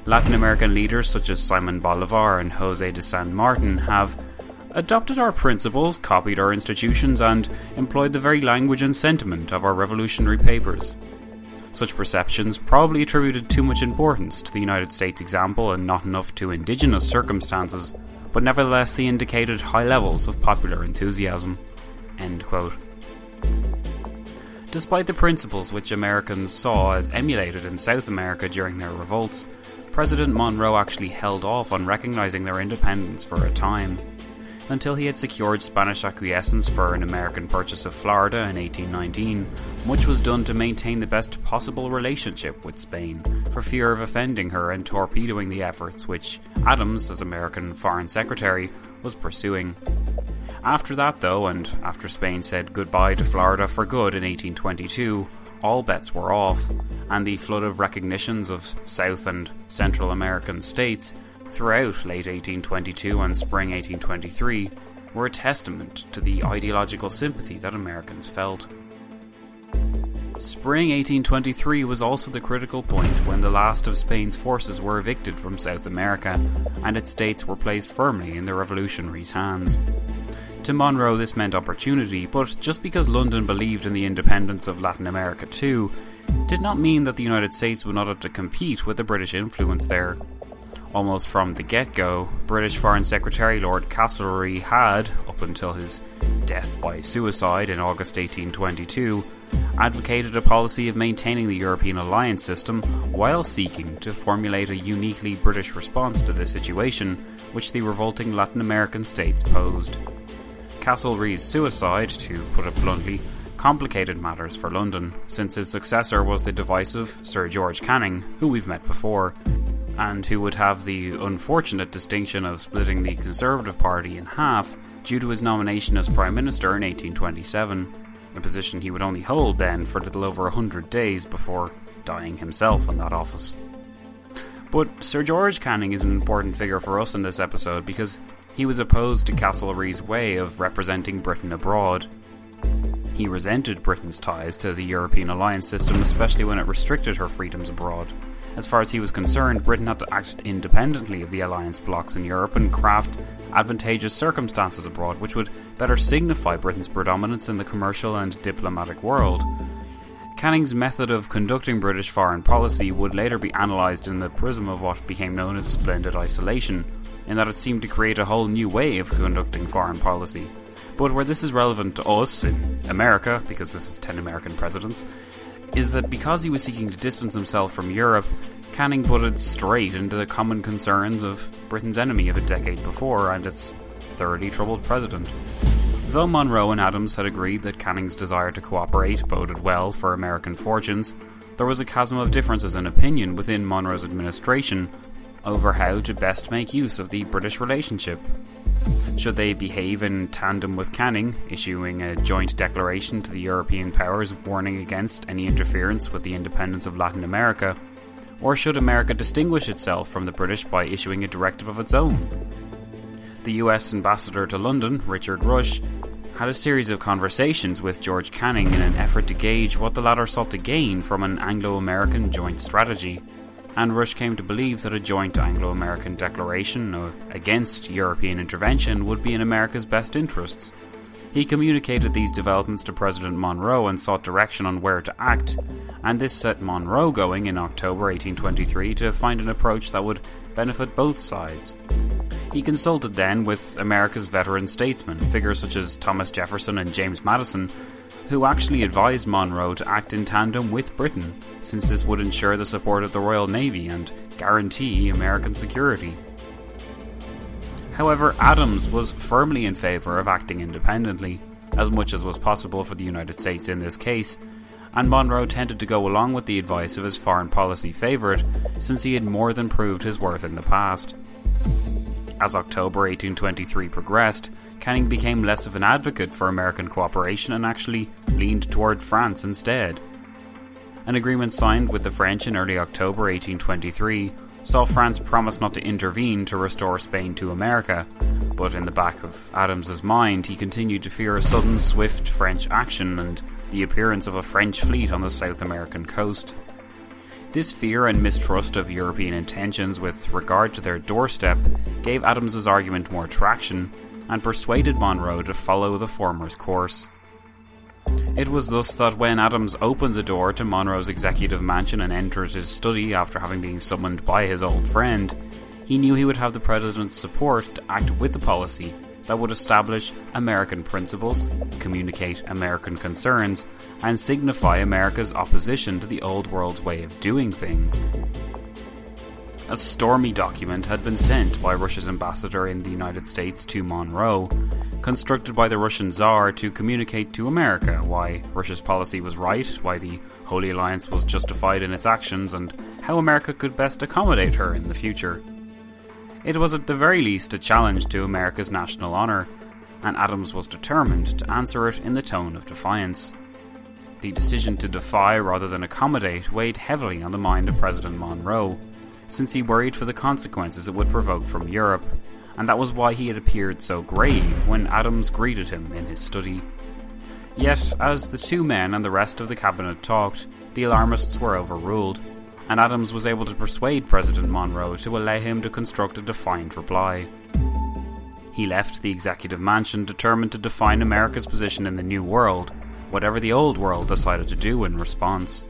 Latin American leaders such as Simon Bolivar and José de San Martin have adopted our principles, copied our institutions, and employed the very language and sentiment of our revolutionary papers. Such perceptions probably attributed too much importance to the United States example and not enough to indigenous circumstances, but nevertheless they indicated high levels of popular enthusiasm." End quote. Despite the principles which Americans saw as emulated in South America during their revolts, President Monroe actually held off on recognizing their independence for a time. Until he had secured Spanish acquiescence for an American purchase of Florida in eighteen nineteen, much was done to maintain the best possible relationship with Spain, for fear of offending her and torpedoing the efforts which Adams, as American Foreign Secretary, was pursuing. After that, though, and after Spain said goodbye to Florida for good in eighteen twenty-two, all bets were off, and the flood of recognitions of South and Central American states throughout late eighteen twenty-two and spring eighteen twenty-three were a testament to the ideological sympathy that Americans felt. Spring eighteen twenty-three was also the critical point when the last of Spain's forces were evicted from South America, and its states were placed firmly in the revolutionaries' hands. To Monroe this meant opportunity, but just because London believed in the independence of Latin America too, did not mean that the United States would not have to compete with the British influence there. Almost from the get-go, British Foreign Secretary Lord Castlereagh had, up until his death by suicide in August eighteen twenty-two, advocated a policy of maintaining the European alliance system while seeking to formulate a uniquely British response to the situation which the revolting Latin American states posed. Castlereagh's suicide, to put it bluntly, complicated matters for London, since his successor was the divisive Sir George Canning, who we've met before, and who would have the unfortunate distinction of splitting the Conservative Party in half due to his nomination as Prime Minister in eighteen twenty-seven, a position he would only hold then for a little over a hundred days before dying himself in that office. But Sir George Canning is an important figure for us in this episode because he was opposed to Castlereagh's way of representing Britain abroad. He resented Britain's ties to the European alliance system, especially when it restricted her freedoms abroad. As far as he was concerned, Britain had to act independently of the alliance blocs in Europe and craft advantageous circumstances abroad which would better signify Britain's predominance in the commercial and diplomatic world. Canning's method of conducting British foreign policy would later be analysed in the prism of what became known as splendid isolation, in that it seemed to create a whole new way of conducting foreign policy. But where this is relevant to us in America, because this is ten American presidents, is that because he was seeking to distance himself from Europe, Canning butted straight into the common concerns of Britain's enemy of a decade before and its thoroughly troubled president. Though Monroe and Adams had agreed that Canning's desire to cooperate boded well for American fortunes, there was a chasm of differences in opinion within Monroe's administration over how to best make use of the British relationship. Should they behave in tandem with Canning, issuing a joint declaration to the European powers warning against any interference with the independence of Latin America, or should America distinguish itself from the British by issuing a directive of its own? The U S ambassador to London, Richard Rush, had a series of conversations with George Canning in an effort to gauge what the latter sought to gain from an Anglo-American joint strategy, and Rush came to believe that a joint Anglo-American declaration against European intervention would be in America's best interests. He communicated these developments to President Monroe and sought direction on where to act, and this set Monroe going in October eighteen twenty-three to find an approach that would benefit both sides. He consulted then with America's veteran statesmen, figures such as Thomas Jefferson and James Madison, who actually advised Monroe to act in tandem with Britain, since this would ensure the support of the Royal Navy and guarantee American security. However, Adams was firmly in favour of acting independently, as much as was possible for the United States in this case, and Monroe tended to go along with the advice of his foreign policy favourite, since he had more than proved his worth in the past. As October eighteen twenty-three progressed, Canning became less of an advocate for American cooperation and actually leaned toward France instead. An agreement signed with the French in early October eighteen twenty-three saw France promise not to intervene to restore Spain to America, but in the back of Adams's mind he continued to fear a sudden, swift French action and the appearance of a French fleet on the South American coast. This fear and mistrust of European intentions with regard to their doorstep gave Adams's argument more traction and persuaded Monroe to follow the former's course. It was thus that when Adams opened the door to Monroe's executive mansion and entered his study after having been summoned by his old friend, he knew he would have the president's support to act with a policy that would establish American principles, communicate American concerns, and signify America's opposition to the old world's way of doing things. A stormy document had been sent by Russia's ambassador in the United States to Monroe, constructed by the Russian Tsar to communicate to America why Russia's policy was right, why the Holy Alliance was justified in its actions, and how America could best accommodate her in the future. It was at the very least a challenge to America's national honour, and Adams was determined to answer it in the tone of defiance. The decision to defy rather than accommodate weighed heavily on the mind of President Monroe, since he worried for the consequences it would provoke from Europe, and that was why he had appeared so grave when Adams greeted him in his study. Yet, as the two men and the rest of the cabinet talked, the alarmists were overruled, and Adams was able to persuade President Monroe to allow him to construct a defiant reply. He left the executive mansion determined to define America's position in the New World, whatever the Old World decided to do in response.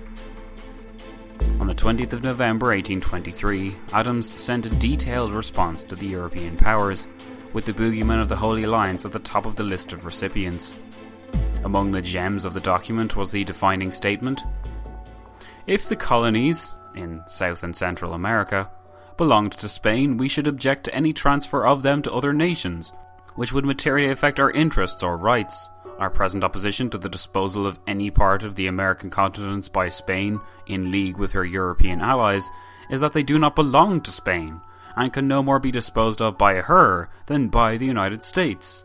On the twentieth of November eighteen twenty-three, Adams sent a detailed response to the European powers, with the boogeyman of the Holy Alliance at the top of the list of recipients. Among the gems of the document was the defining statement: "If the colonies, in South and Central America, belonged to Spain, we should object to any transfer of them to other nations, which would materially affect our interests or rights. Our present opposition to the disposal of any part of the American continents by Spain, in league with her European allies, is that they do not belong to Spain, and can no more be disposed of by her than by the United States."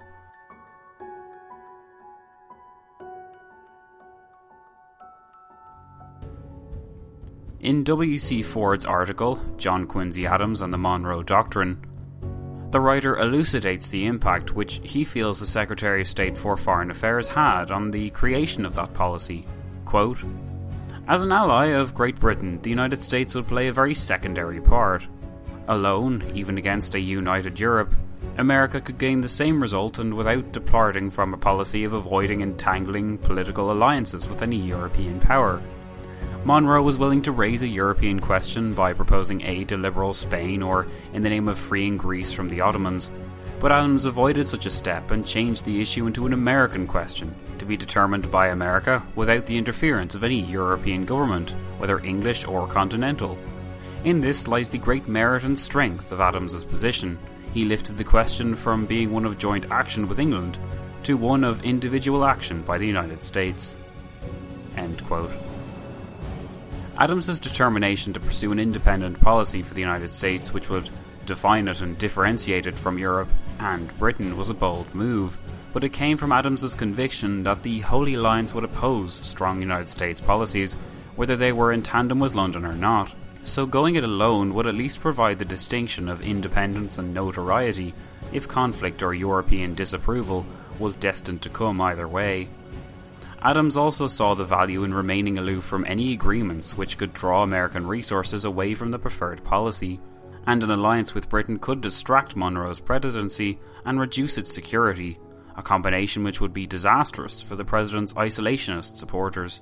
In W C Ford's article, John Quincy Adams and the Monroe Doctrine, the writer elucidates the impact which he feels the Secretary of State for Foreign Affairs had on the creation of that policy. Quote, "As an ally of Great Britain, the United States would play a very secondary part. Alone, even against a united Europe, America could gain the same result and without departing from a policy of avoiding entangling political alliances with any European power. Monroe was willing to raise a European question by proposing aid to liberal Spain or in the name of freeing Greece from the Ottomans, but Adams avoided such a step and changed the issue into an American question, to be determined by America without the interference of any European government, whether English or continental. In this lies the great merit and strength of Adams's position. He lifted the question from being one of joint action with England to one of individual action by the United States." End quote. Adams's determination to pursue an independent policy for the United States which would define it and differentiate it from Europe and Britain was a bold move, but it came from Adams's conviction that the Holy Alliance would oppose strong United States policies, whether they were in tandem with London or not, so going it alone would at least provide the distinction of independence and notoriety if conflict or European disapproval was destined to come either way. Adams also saw the value in remaining aloof from any agreements which could draw American resources away from the preferred policy, and an alliance with Britain could distract Monroe's presidency and reduce its security, a combination which would be disastrous for the president's isolationist supporters.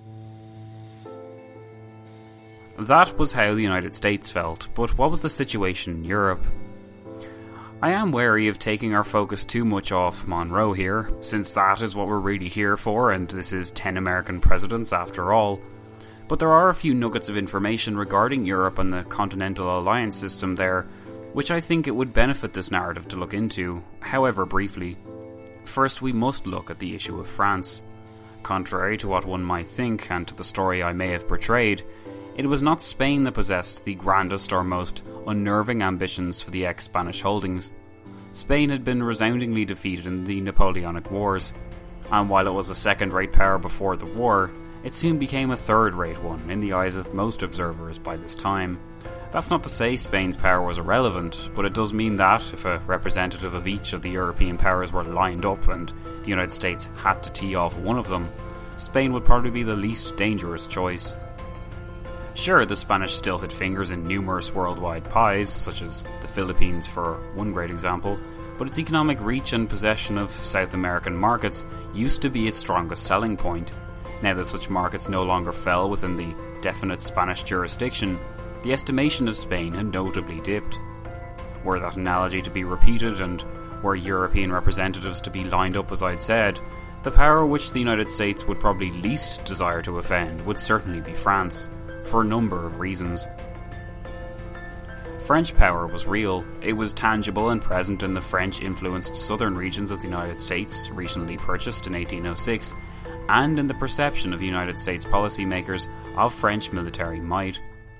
That was how the United States felt, but what was the situation in Europe? I am wary of taking our focus too much off Monroe here, since that is what we're really here for, and this is ten American presidents after all. But there are a few nuggets of information regarding Europe and the Continental Alliance system there, which I think it would benefit this narrative to look into, however briefly. First, we must look at the issue of France. Contrary to what one might think, and to the story I may have portrayed, it was not Spain that possessed the grandest or most unnerving ambitions for the ex-Spanish holdings. Spain had been resoundingly defeated in the Napoleonic Wars, and while it was a second-rate power before the war, it soon became a third-rate one in the eyes of most observers by this time. That's not to say Spain's power was irrelevant, but it does mean that, if a representative of each of the European powers were lined up and the United States had to tee off one of them, Spain would probably be the least dangerous choice. Sure, the Spanish still had fingers in numerous worldwide pies, such as the Philippines for one great example, but its economic reach and possession of South American markets used to be its strongest selling point. Now that such markets no longer fell within the definite Spanish jurisdiction, the estimation of Spain had notably dipped. Were that analogy to be repeated, and were European representatives to be lined up as I'd said, the power which the United States would probably least desire to offend would certainly be France, for a number of reasons. French power was real. It was tangible and present in the French-influenced southern regions of the United States, recently purchased in eighteen oh six, and in the perception of United States policymakers of French military might.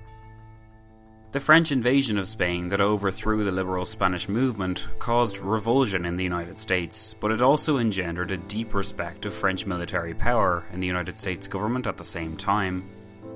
The French invasion of Spain that overthrew the liberal Spanish movement caused revulsion in the United States, but it also engendered a deep respect of French military power in the United States government at the same time.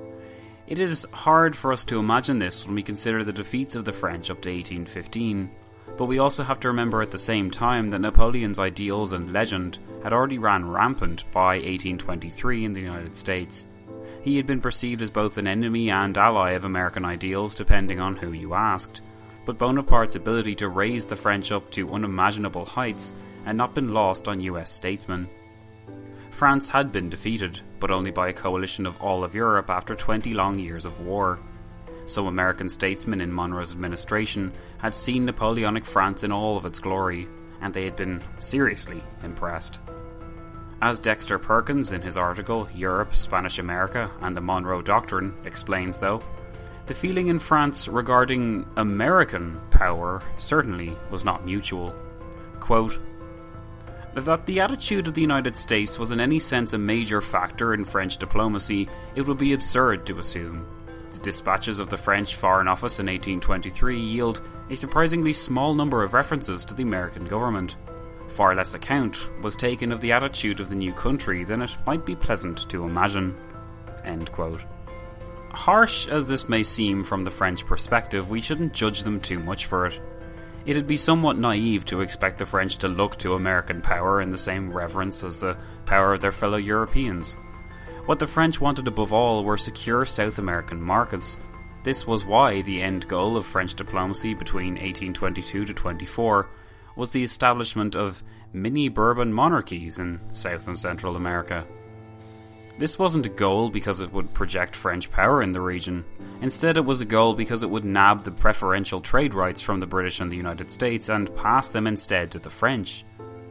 It is hard for us to imagine this when we consider the defeats of the French up to eighteen fifteen, but we also have to remember at the same time that Napoleon's ideals and legend had already ran rampant by eighteen twenty-three in the United States. He had been perceived as both an enemy and ally of American ideals depending on who you asked, but Bonaparte's ability to raise the French up to unimaginable heights had not been lost on U S statesmen. France had been defeated, but only by a coalition of all of Europe after twenty long years of war. Some American statesmen in Monroe's administration had seen Napoleonic France in all of its glory, and they had been seriously impressed. As Dexter Perkins in his article Europe, Spanish America and the Monroe Doctrine explains though, the feeling in France regarding American power certainly was not mutual. Quote, that the attitude of the United States was in any sense a major factor in French diplomacy, it would be absurd to assume. The dispatches of the French Foreign Office in eighteen twenty-three yield a surprisingly small number of references to the American government. Far less account was taken of the attitude of the new country than it might be pleasant to imagine. End quote. Harsh as this may seem from the French perspective, we shouldn't judge them too much for it. It'd be somewhat naive to expect the French to look to American power in the same reverence as the power of their fellow Europeans. What the French wanted above all were secure South American markets. This was why the end goal of French diplomacy between eighteen twenty-two to twenty-four was the establishment of mini-Bourbon monarchies in South and Central America. This wasn't a goal because it would project French power in the region. Instead, it was a goal because it would nab the preferential trade rights from the British and the United States and pass them instead to the French.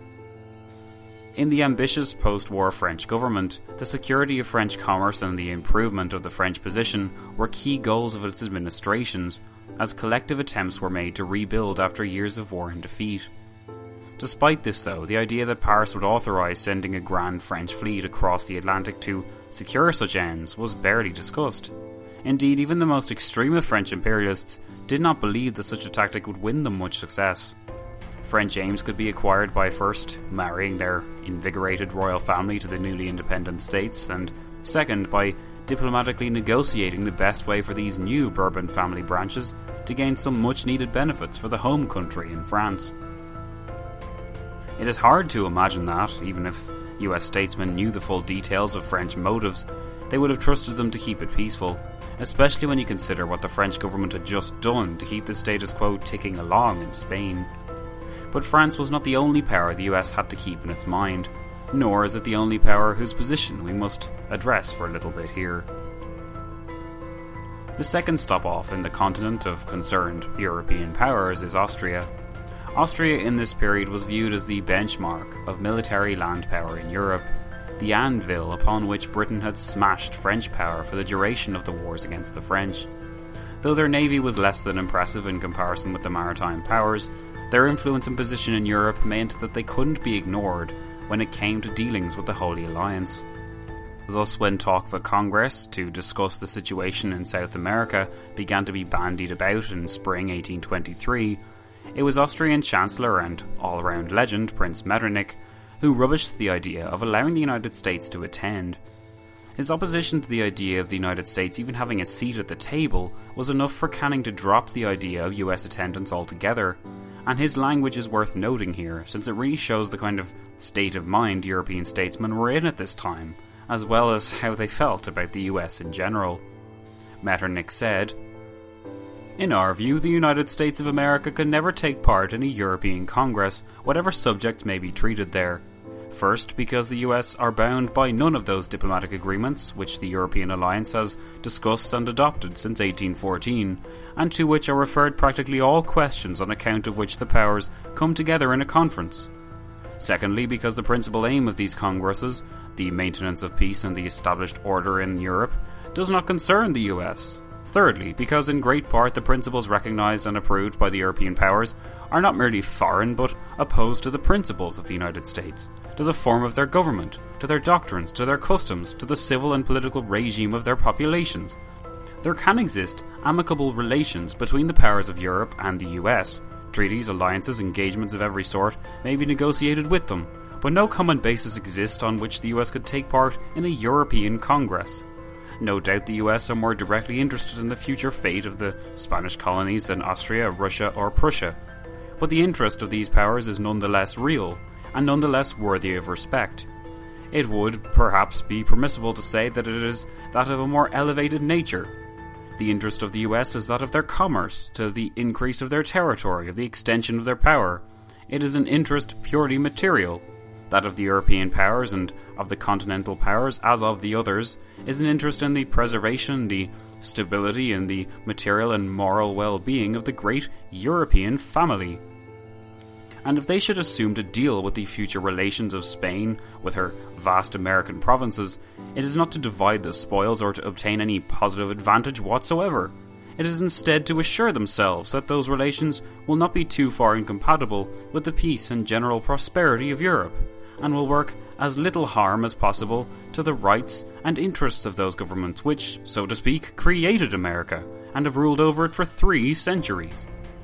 In the ambitious post-war French government, the security of French commerce and the improvement of the French position were key goals of its administrations, as collective attempts were made to rebuild after years of war and defeat. Despite this though, the idea that Paris would authorise sending a grand French fleet across the Atlantic to secure such ends was barely discussed. Indeed, even the most extreme of French imperialists did not believe that such a tactic would win them much success. French aims could be acquired by first marrying their invigorated royal family to the newly independent states, and second by diplomatically negotiating the best way for these new Bourbon family branches to gain some much needed benefits for the home country in France. It is hard to imagine that, even if U S statesmen knew the full details of French motives, they would have trusted them to keep it peaceful, especially when you consider what the French government had just done to keep the status quo ticking along in Spain. But France was not the only power the U S had to keep in its mind, nor is it the only power whose position we must address for a little bit here. The second stop-off in the continent of concerned European powers is Austria. Austria in this period was viewed as the benchmark of military land power in Europe, the anvil upon which Britain had smashed French power for the duration of the wars against the French. Though their navy was less than impressive in comparison with the maritime powers, their influence and position in Europe meant that they couldn't be ignored when it came to dealings with the Holy Alliance. Thus, when talk of a Congress to discuss the situation in South America began to be bandied about in spring eighteen twenty-three, it was Austrian Chancellor and all-round legend Prince Metternich who rubbished the idea of allowing the United States to attend. His opposition to the idea of the United States even having a seat at the table was enough for Canning to drop the idea of U S attendance altogether, and his language is worth noting here, since it really shows the kind of state of mind European statesmen were in at this time, as well as how they felt about the U S in general. Metternich said, "In our view, the United States of America can never take part in a European Congress, whatever subjects may be treated there. First, because the U S are bound by none of those diplomatic agreements which the European alliance has discussed and adopted since eighteen fourteen, and to which are referred practically all questions on account of which the powers come together in a conference. Secondly, because the principal aim of these congresses, the maintenance of peace and the established order in Europe, does not concern the U S. Thirdly, because in great part the principles recognised and approved by the European powers are not merely foreign but opposed to the principles of the United States, to the form of their government, to their doctrines, to their customs, to the civil and political regime of their populations. There can exist amicable relations between the powers of Europe and the U S. Treaties, alliances, engagements of every sort may be negotiated with them, but no common basis exists on which the U S could take part in a European Congress. No doubt the U S are more directly interested in the future fate of the Spanish colonies than Austria, Russia or Prussia, but the interest of these powers is nonetheless real, and nonetheless worthy of respect. It would, perhaps, be permissible to say that it is that of a more elevated nature. The interest of the U S is that of their commerce, to the increase of their territory, of the extension of their power. It is an interest purely material. That of the European powers and of the continental powers, as of the others, is an interest in the preservation, the stability, and the material and moral well-being of the great European family. And if they should assume to deal with the future relations of Spain with her vast American provinces, it is not to divide the spoils or to obtain any positive advantage whatsoever. It is instead to assure themselves that those relations will not be too far incompatible with the peace and general prosperity of Europe, and will work as little harm as possible to the rights and interests of those governments which, so to speak, created America, and have ruled over it for three centuries."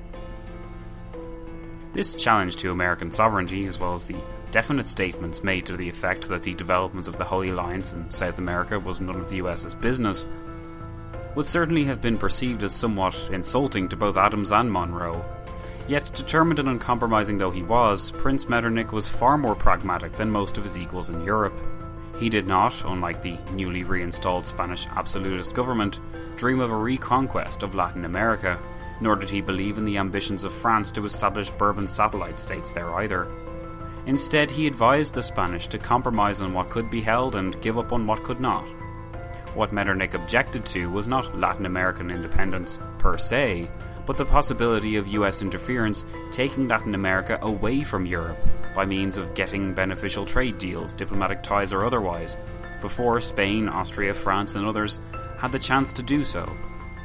This challenge to American sovereignty, as well as the definite statements made to the effect that the developments of the Holy Alliance in South America was none of the U S's business, would certainly have been perceived as somewhat insulting to both Adams and Monroe. Yet, determined and uncompromising though he was, Prince Metternich was far more pragmatic than most of his equals in Europe. He did not, unlike the newly reinstalled Spanish absolutist government, dream of a reconquest of Latin America, nor did he believe in the ambitions of France to establish Bourbon satellite states there either. Instead, he advised the Spanish to compromise on what could be held and give up on what could not. What Metternich objected to was not Latin American independence per se, but the possibility of U S interference taking Latin America away from Europe by means of getting beneficial trade deals, diplomatic ties or otherwise, before Spain, Austria, France and others had the chance to do so.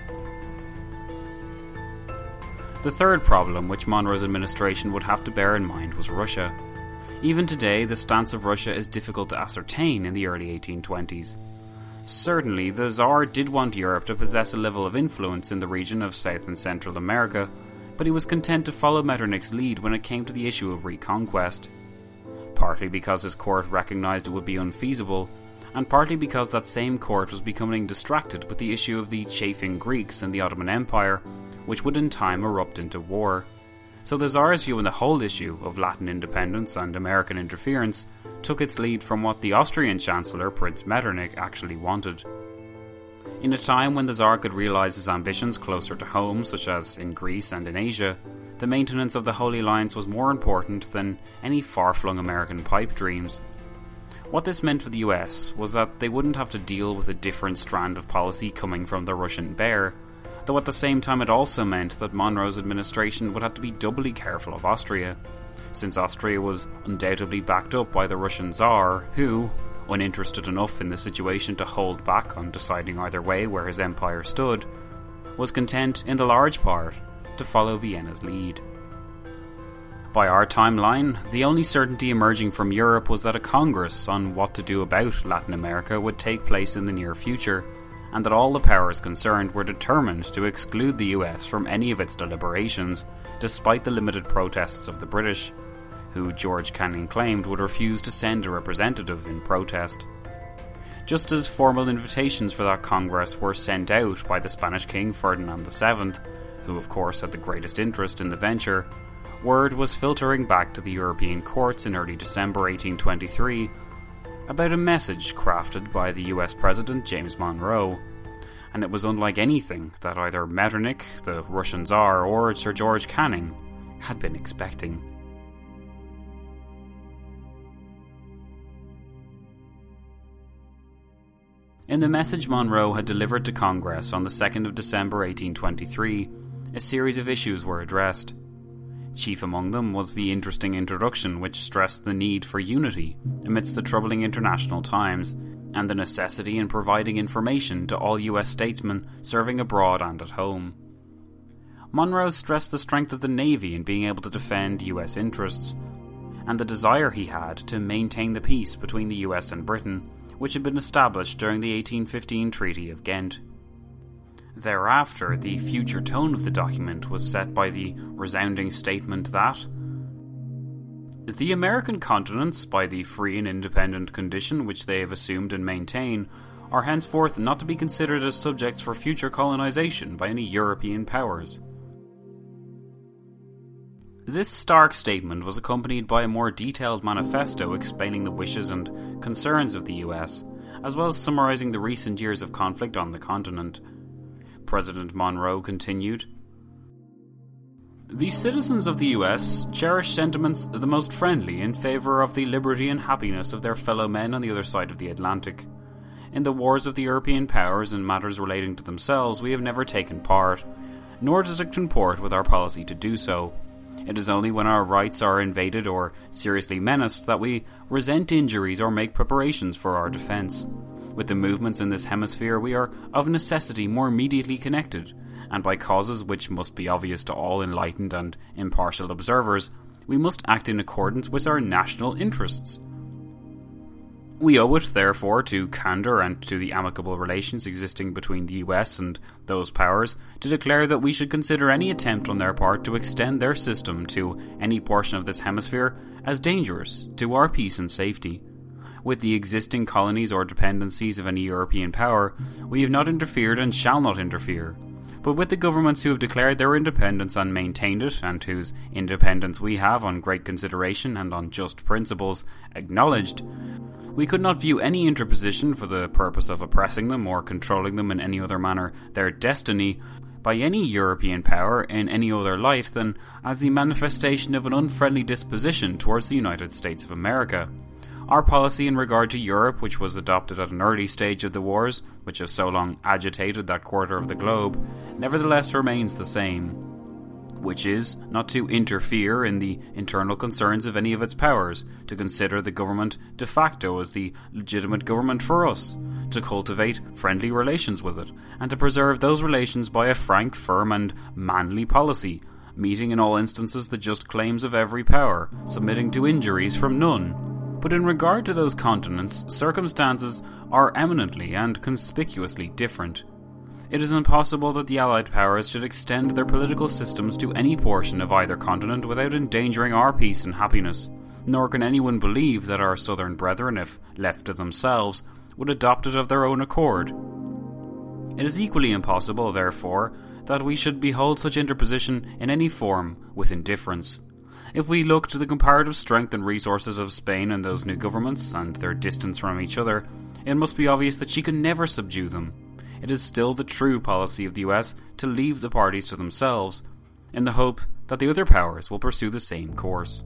The third problem which Monroe's administration would have to bear in mind was Russia. Even today, the stance of Russia is difficult to ascertain in the early eighteen twenties. Certainly, the Tsar did want Europe to possess a level of influence in the region of South and Central America, but he was content to follow Metternich's lead when it came to the issue of reconquest. Partly because his court recognised it would be unfeasible, and partly because that same court was becoming distracted with the issue of the chafing Greeks in the Ottoman Empire, which would in time erupt into war. So the Tsar's view on the whole issue of Latin independence and American interference took its lead from what the Austrian Chancellor, Prince Metternich, actually wanted. In a time when the Tsar could realise his ambitions closer to home, such as in Greece and in Asia, the maintenance of the Holy Alliance was more important than any far-flung American pipe dreams. What this meant for the U S was that they wouldn't have to deal with a different strand of policy coming from the Russian bear, though at the same time it also meant that Monroe's administration would have to be doubly careful of Austria, since Austria was undoubtedly backed up by the Russian Tsar, who, uninterested enough in the situation to hold back on deciding either way where his empire stood, was content, in the large part, to follow Vienna's lead. By our timeline, the only certainty emerging from Europe was that a congress on what to do about Latin America would take place in the near future, and that all the powers concerned were determined to exclude the U S from any of its deliberations, despite the limited protests of the British, who George Canning claimed would refuse to send a representative in protest. Just as formal invitations for that Congress were sent out by the Spanish King Ferdinand the Seventh, who of course had the greatest interest in the venture, word was filtering back to the European courts in early December eighteen twenty-three about a message crafted by the U S President James Monroe, and it was unlike anything that either Metternich, the Russian Tsar, or Sir George Canning had been expecting. In the message Monroe had delivered to Congress on the second of December eighteen twenty-three, a series of issues were addressed. Chief among them was the interesting introduction which stressed the need for unity amidst the troubling international times, and the necessity in providing information to all U S statesmen serving abroad and at home. Monroe stressed the strength of the Navy in being able to defend U S interests, and the desire he had to maintain the peace between the U S and Britain, which had been established during the eighteen fifteen Treaty of Ghent. Thereafter, the future tone of the document was set by the resounding statement that the American continents, by the free and independent condition which they have assumed and maintain, are henceforth not to be considered as subjects for future colonization by any European powers. This stark statement was accompanied by a more detailed manifesto explaining the wishes and concerns of the U S, as well as summarizing the recent years of conflict on the continent. President Monroe continued, "The citizens of the U S cherish sentiments the most friendly in favor of the liberty and happiness of their fellow men on the other side of the Atlantic. In the wars of the European powers and matters relating to themselves we have never taken part, nor does it comport with our policy to do so. It is only when our rights are invaded or seriously menaced that we resent injuries or make preparations for our defence. With the movements in this hemisphere we are of necessity more immediately connected, and by causes which must be obvious to all enlightened and impartial observers, we must act in accordance with our national interests. We owe it, therefore, to candour and to the amicable relations existing between the U S and those powers to declare that we should consider any attempt on their part to extend their system to any portion of this hemisphere as dangerous to our peace and safety. With the existing colonies or dependencies of any European power, we have not interfered and shall not interfere. But with the governments who have declared their independence and maintained it, and whose independence we have, on great consideration and on just principles, acknowledged, we could not view any interposition for the purpose of oppressing them or controlling them in any other manner their destiny by any European power in any other light than as the manifestation of an unfriendly disposition towards the United States of America. Our policy in regard to Europe, which was adopted at an early stage of the wars, which have so long agitated that quarter of the globe, nevertheless remains the same, which is not to interfere in the internal concerns of any of its powers, to consider the government de facto as the legitimate government for us, to cultivate friendly relations with it, and to preserve those relations by a frank, firm, and manly policy, meeting in all instances the just claims of every power, submitting to injuries from none. But in regard to those continents, circumstances are eminently and conspicuously different. It is impossible that the Allied powers should extend their political systems to any portion of either continent without endangering our peace and happiness, nor can anyone believe that our southern brethren, if left to themselves, would adopt it of their own accord. It is equally impossible, therefore, that we should behold such interposition in any form with indifference. If we look to the comparative strength and resources of Spain and those new governments, and their distance from each other, it must be obvious that she can never subdue them. It is still the true policy of the U S to leave the parties to themselves, in the hope that the other powers will pursue the same course.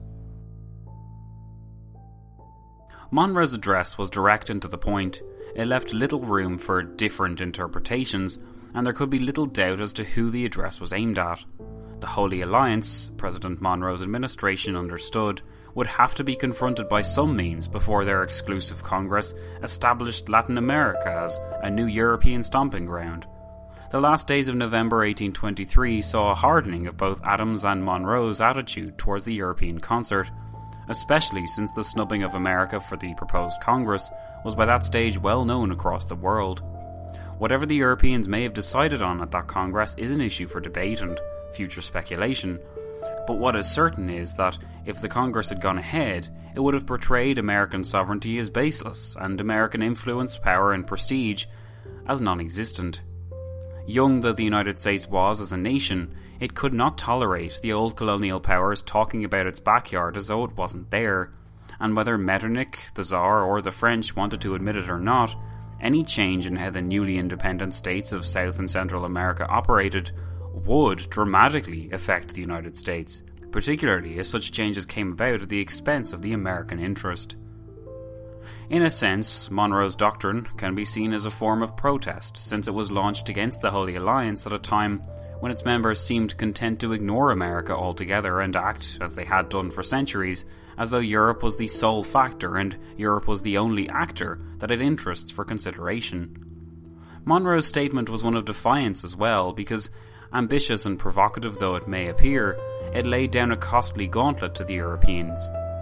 Monroe's address was direct and to the point. It left little room for different interpretations, and there could be little doubt as to who the address was aimed at. The Holy Alliance, President Monroe's administration understood, would have to be confronted by some means before their exclusive Congress established Latin America as a new European stomping ground. The last days of November eighteen twenty-three saw a hardening of both Adams and Monroe's attitude towards the European concert, especially since the snubbing of America for the proposed Congress was by that stage well known across the world. Whatever the Europeans may have decided on at that Congress is an issue for debate and future speculation, but what is certain is that if the Congress had gone ahead, it would have portrayed American sovereignty as baseless and American influence, power and prestige as non-existent. Young though the United States was as a nation, it could not tolerate the old colonial powers talking about its backyard as though it wasn't there, and whether Metternich, the Tsar or the French wanted to admit it or not, any change in how the newly independent states of South and Central America operated would dramatically affect the United States, particularly as such changes came about at the expense of the American interest. In a sense, Monroe's doctrine can be seen as a form of protest, since it was launched against the Holy Alliance at a time when its members seemed content to ignore America altogether and act, as they had done for centuries, as though Europe was the sole factor and Europe was the only actor that had interests for consideration. Monroe's statement was one of defiance as well, because, ambitious and provocative though it may appear, it laid down a costly gauntlet to the Europeans.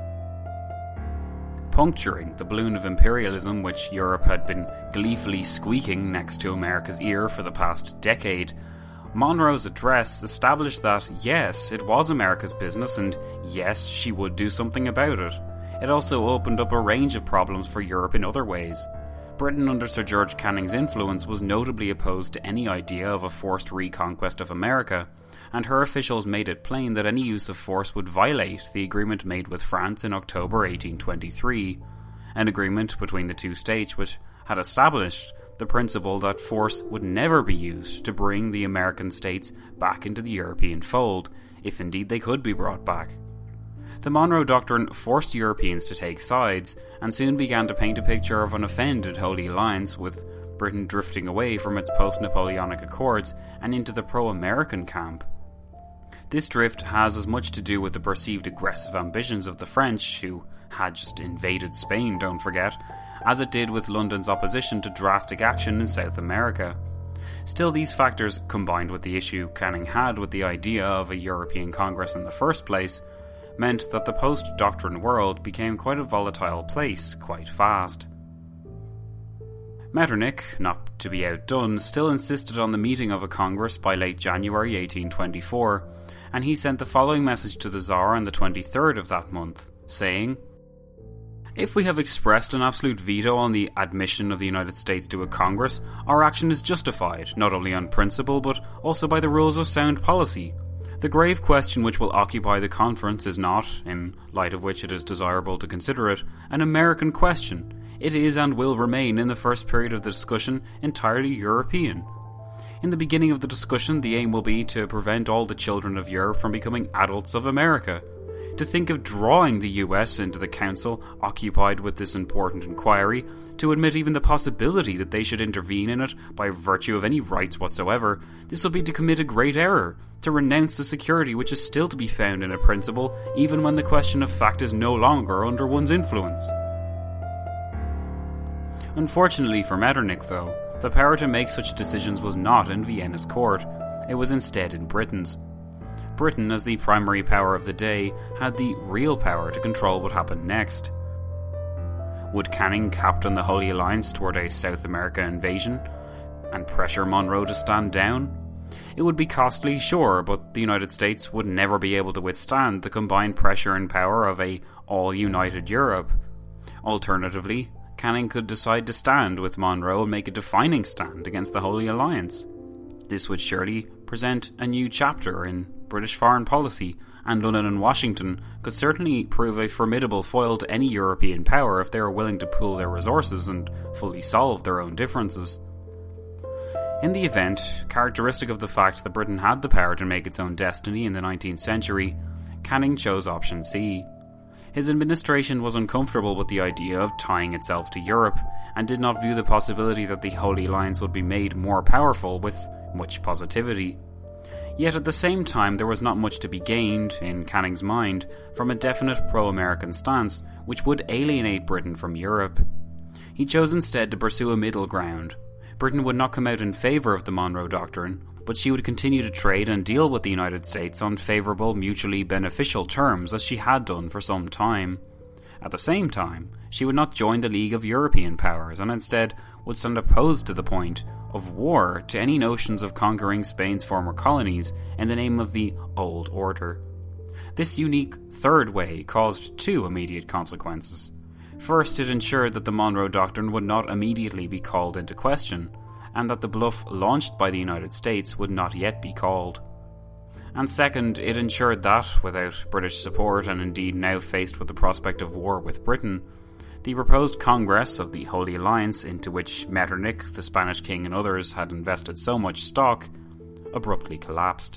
Puncturing the balloon of imperialism which Europe had been gleefully squeaking next to America's ear for the past decade, Monroe's address established that, yes, it was America's business, and yes, she would do something about it. It also opened up a range of problems for Europe in other ways. Britain under Sir George Canning's influence was notably opposed to any idea of a forced reconquest of America, and her officials made it plain that any use of force would violate the agreement made with France in October eighteen twenty-three, an agreement between the two states which had established the principle that force would never be used to bring the American states back into the European fold, if indeed they could be brought back. The Monroe Doctrine forced Europeans to take sides, and soon began to paint a picture of an offended Holy Alliance, with Britain drifting away from its post-Napoleonic Accords and into the pro-American camp. This drift has as much to do with the perceived aggressive ambitions of the French, who had just invaded Spain, don't forget, as it did with London's opposition to drastic action in South America. Still, these factors, combined with the issue Canning had with the idea of a European Congress in the first place, meant that the post-Doctrine world became quite a volatile place quite fast. Metternich, not to be outdone, still insisted on the meeting of a Congress by late January eighteen twenty-four, and he sent the following message to the Tsar on the twenty-third of that month, saying, "If we have expressed an absolute veto on the admission of the United States to a Congress, our action is justified, not only on principle, but also by the rules of sound policy. The grave question which will occupy the conference is not, in light of which it is desirable to consider it, an American question. It is and will remain, in the first period of the discussion, entirely European. In the beginning of the discussion, the aim will be to prevent all the children of Europe from becoming adults of America. To think of drawing the U S into the Council occupied with this important inquiry, to admit even the possibility that they should intervene in it by virtue of any rights whatsoever, this will be to commit a great error, to renounce the security which is still to be found in a principle, even when the question of fact is no longer under one's influence." Unfortunately for Metternich, though, the power to make such decisions was not in Vienna's court. It was instead in Britain's. Britain, as the primary power of the day, had the real power to control what happened next. Would Canning captain the Holy Alliance toward a South America invasion and pressure Monroe to stand down? It would be costly, sure, but the United States would never be able to withstand the combined pressure and power of a all-united Europe. Alternatively, Canning could decide to stand with Monroe and make a defining stand against the Holy Alliance. This would surely present a new chapter in British foreign policy, and London and Washington could certainly prove a formidable foil to any European power if they were willing to pool their resources and fully solve their own differences. In the event, characteristic of the fact that Britain had the power to make its own destiny in the nineteenth century, Canning chose option C. His administration was uncomfortable with the idea of tying itself to Europe, and did not view the possibility that the Holy Alliance would be made more powerful with much positivity. Yet at the same time there was not much to be gained, in Canning's mind, from a definite pro-American stance which would alienate Britain from Europe. He chose instead to pursue a middle ground. Britain would not come out in favour of the Monroe Doctrine, but she would continue to trade and deal with the United States on favourable, mutually beneficial terms as she had done for some time. At the same time, she would not join the League of European Powers, and instead would stand opposed to the point of war to any notions of conquering Spain's former colonies in the name of the Old Order. This unique third way caused two immediate consequences. First, it ensured that the Monroe Doctrine would not immediately be called into question, and that the bluff launched by the United States would not yet be called. And second, it ensured that, without British support and indeed now faced with the prospect of war with Britain, The proposed Congress of the Holy Alliance, into which Metternich, the Spanish king, and others had invested so much stock, abruptly collapsed.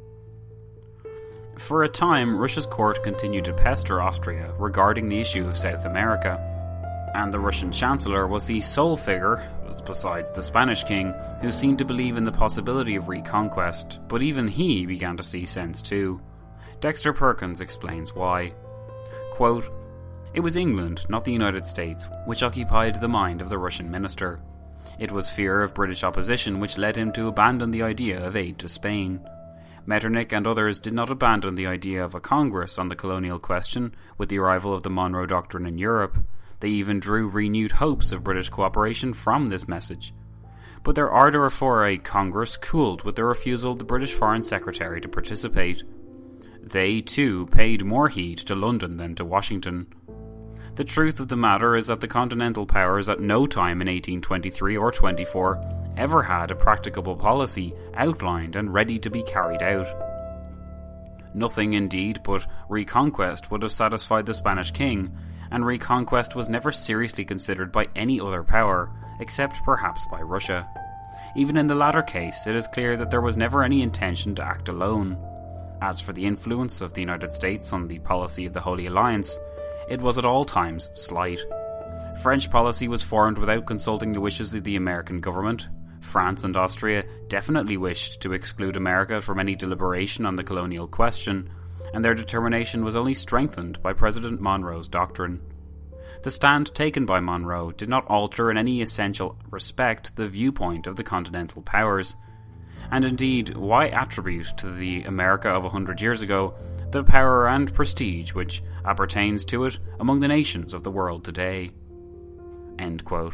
For a time, Russia's court continued to pester Austria regarding the issue of South America, and the Russian Chancellor was the sole figure, besides the Spanish king, who seemed to believe in the possibility of reconquest, but even he began to see sense too. Dexter Perkins explains why. Quote, "It was England, not the United States, which occupied the mind of the Russian minister. It was fear of British opposition which led him to abandon the idea of aid to Spain. Metternich and others did not abandon the idea of a Congress on the colonial question with the arrival of the Monroe Doctrine in Europe. They even drew renewed hopes of British cooperation from this message. But their ardour for a Congress cooled with the refusal of the British Foreign Secretary to participate. They, too, paid more heed to London than to Washington. The truth of the matter is that the Continental Powers at no time in eighteen twenty-three or twenty-four ever had a practicable policy outlined and ready to be carried out. Nothing, indeed, but reconquest would have satisfied the Spanish king, and reconquest was never seriously considered by any other power, except perhaps by Russia. Even in the latter case, it is clear that there was never any intention to act alone. As for the influence of the United States on the policy of the Holy Alliance, it was at all times slight. French policy was formed without consulting the wishes of the American government. France and Austria definitely wished to exclude America from any deliberation on the colonial question, and their determination was only strengthened by President Monroe's doctrine. The stand taken by Monroe did not alter in any essential respect the viewpoint of the Continental Powers. And indeed, why attribute to the America of a hundred years ago the power and prestige which appertains to it among the nations of the world today?" End quote.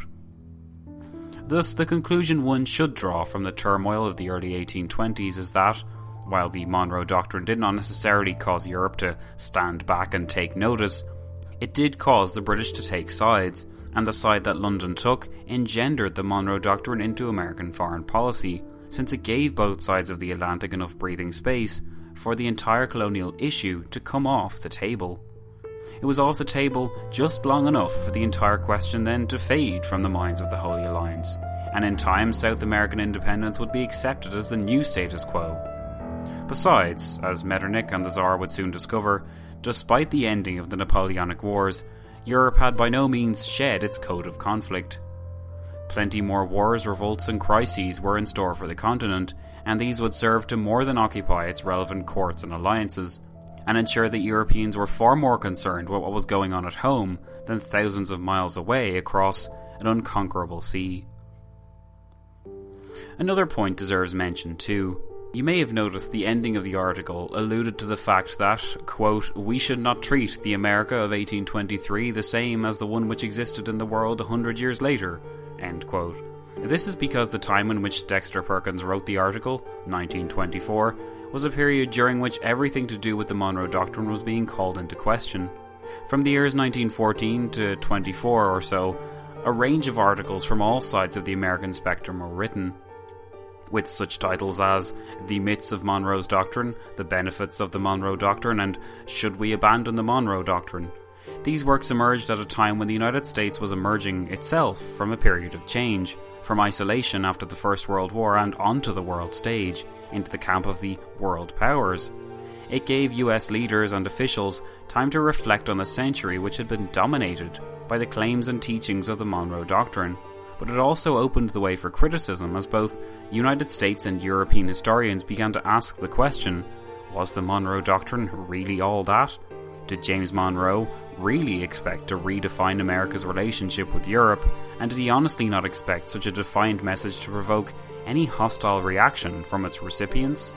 Thus, the conclusion one should draw from the turmoil of the early eighteen twenties is that, while the Monroe Doctrine did not necessarily cause Europe to stand back and take notice, it did cause the British to take sides, and the side that London took engendered the Monroe Doctrine into American foreign policy, since it gave both sides of the Atlantic enough breathing space for the entire colonial issue to come off the table. It was off the table just long enough for the entire question then to fade from the minds of the Holy Alliance, and in time South American independence would be accepted as the new status quo. Besides, as Metternich and the Tsar would soon discover, despite the ending of the Napoleonic Wars, Europe had by no means shed its coat of conflict. Plenty more wars, revolts and crises were in store for the continent, and these would serve to more than occupy its relevant courts and alliances, and ensure that Europeans were far more concerned with what was going on at home than thousands of miles away across an unconquerable sea. Another point deserves mention too. You may have noticed the ending of the article alluded to the fact that, quote, "we should not treat the America of eighteen twenty-three the same as the one which existed in the world a hundred years later," end quote. This is because the time in which Dexter Perkins wrote the article, nineteen twenty-four, was a period during which everything to do with the Monroe Doctrine was being called into question. From the years nineteen fourteen to twenty-four or so, a range of articles from all sides of the American spectrum were written, with such titles as "The Myths of Monroe's Doctrine," "The Benefits of the Monroe Doctrine," and "Should We Abandon the Monroe Doctrine?" These works emerged at a time when the United States was emerging itself from a period of change, from isolation after the First World War and onto the world stage, into the camp of the world powers. It gave U S leaders and officials time to reflect on the century which had been dominated by the claims and teachings of the Monroe Doctrine, but it also opened the way for criticism as both United States and European historians began to ask the question, was the Monroe Doctrine really all that? Did James Monroe really expect to redefine America's relationship with Europe, and did he honestly not expect such a defiant message to provoke any hostile reaction from its recipients?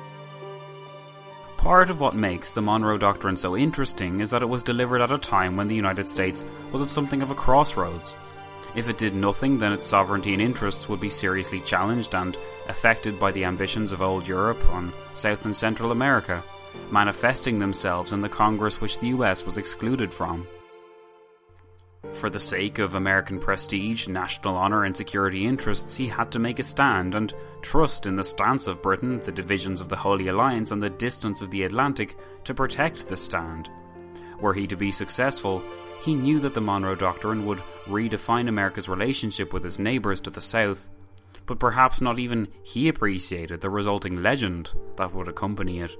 Part of what makes the Monroe Doctrine so interesting is that it was delivered at a time when the United States was at something of a crossroads. If it did nothing, then its sovereignty and interests would be seriously challenged and affected by the ambitions of old Europe on South and Central America, manifesting themselves in the Congress which the U S was excluded from. For the sake of American prestige, national honour and security interests, he had to make a stand and trust in the stance of Britain, the divisions of the Holy Alliance and the distance of the Atlantic to protect the stand. Were he to be successful, he knew that the Monroe Doctrine would redefine America's relationship with its neighbours to the south, but perhaps not even he appreciated the resulting legend that would accompany it.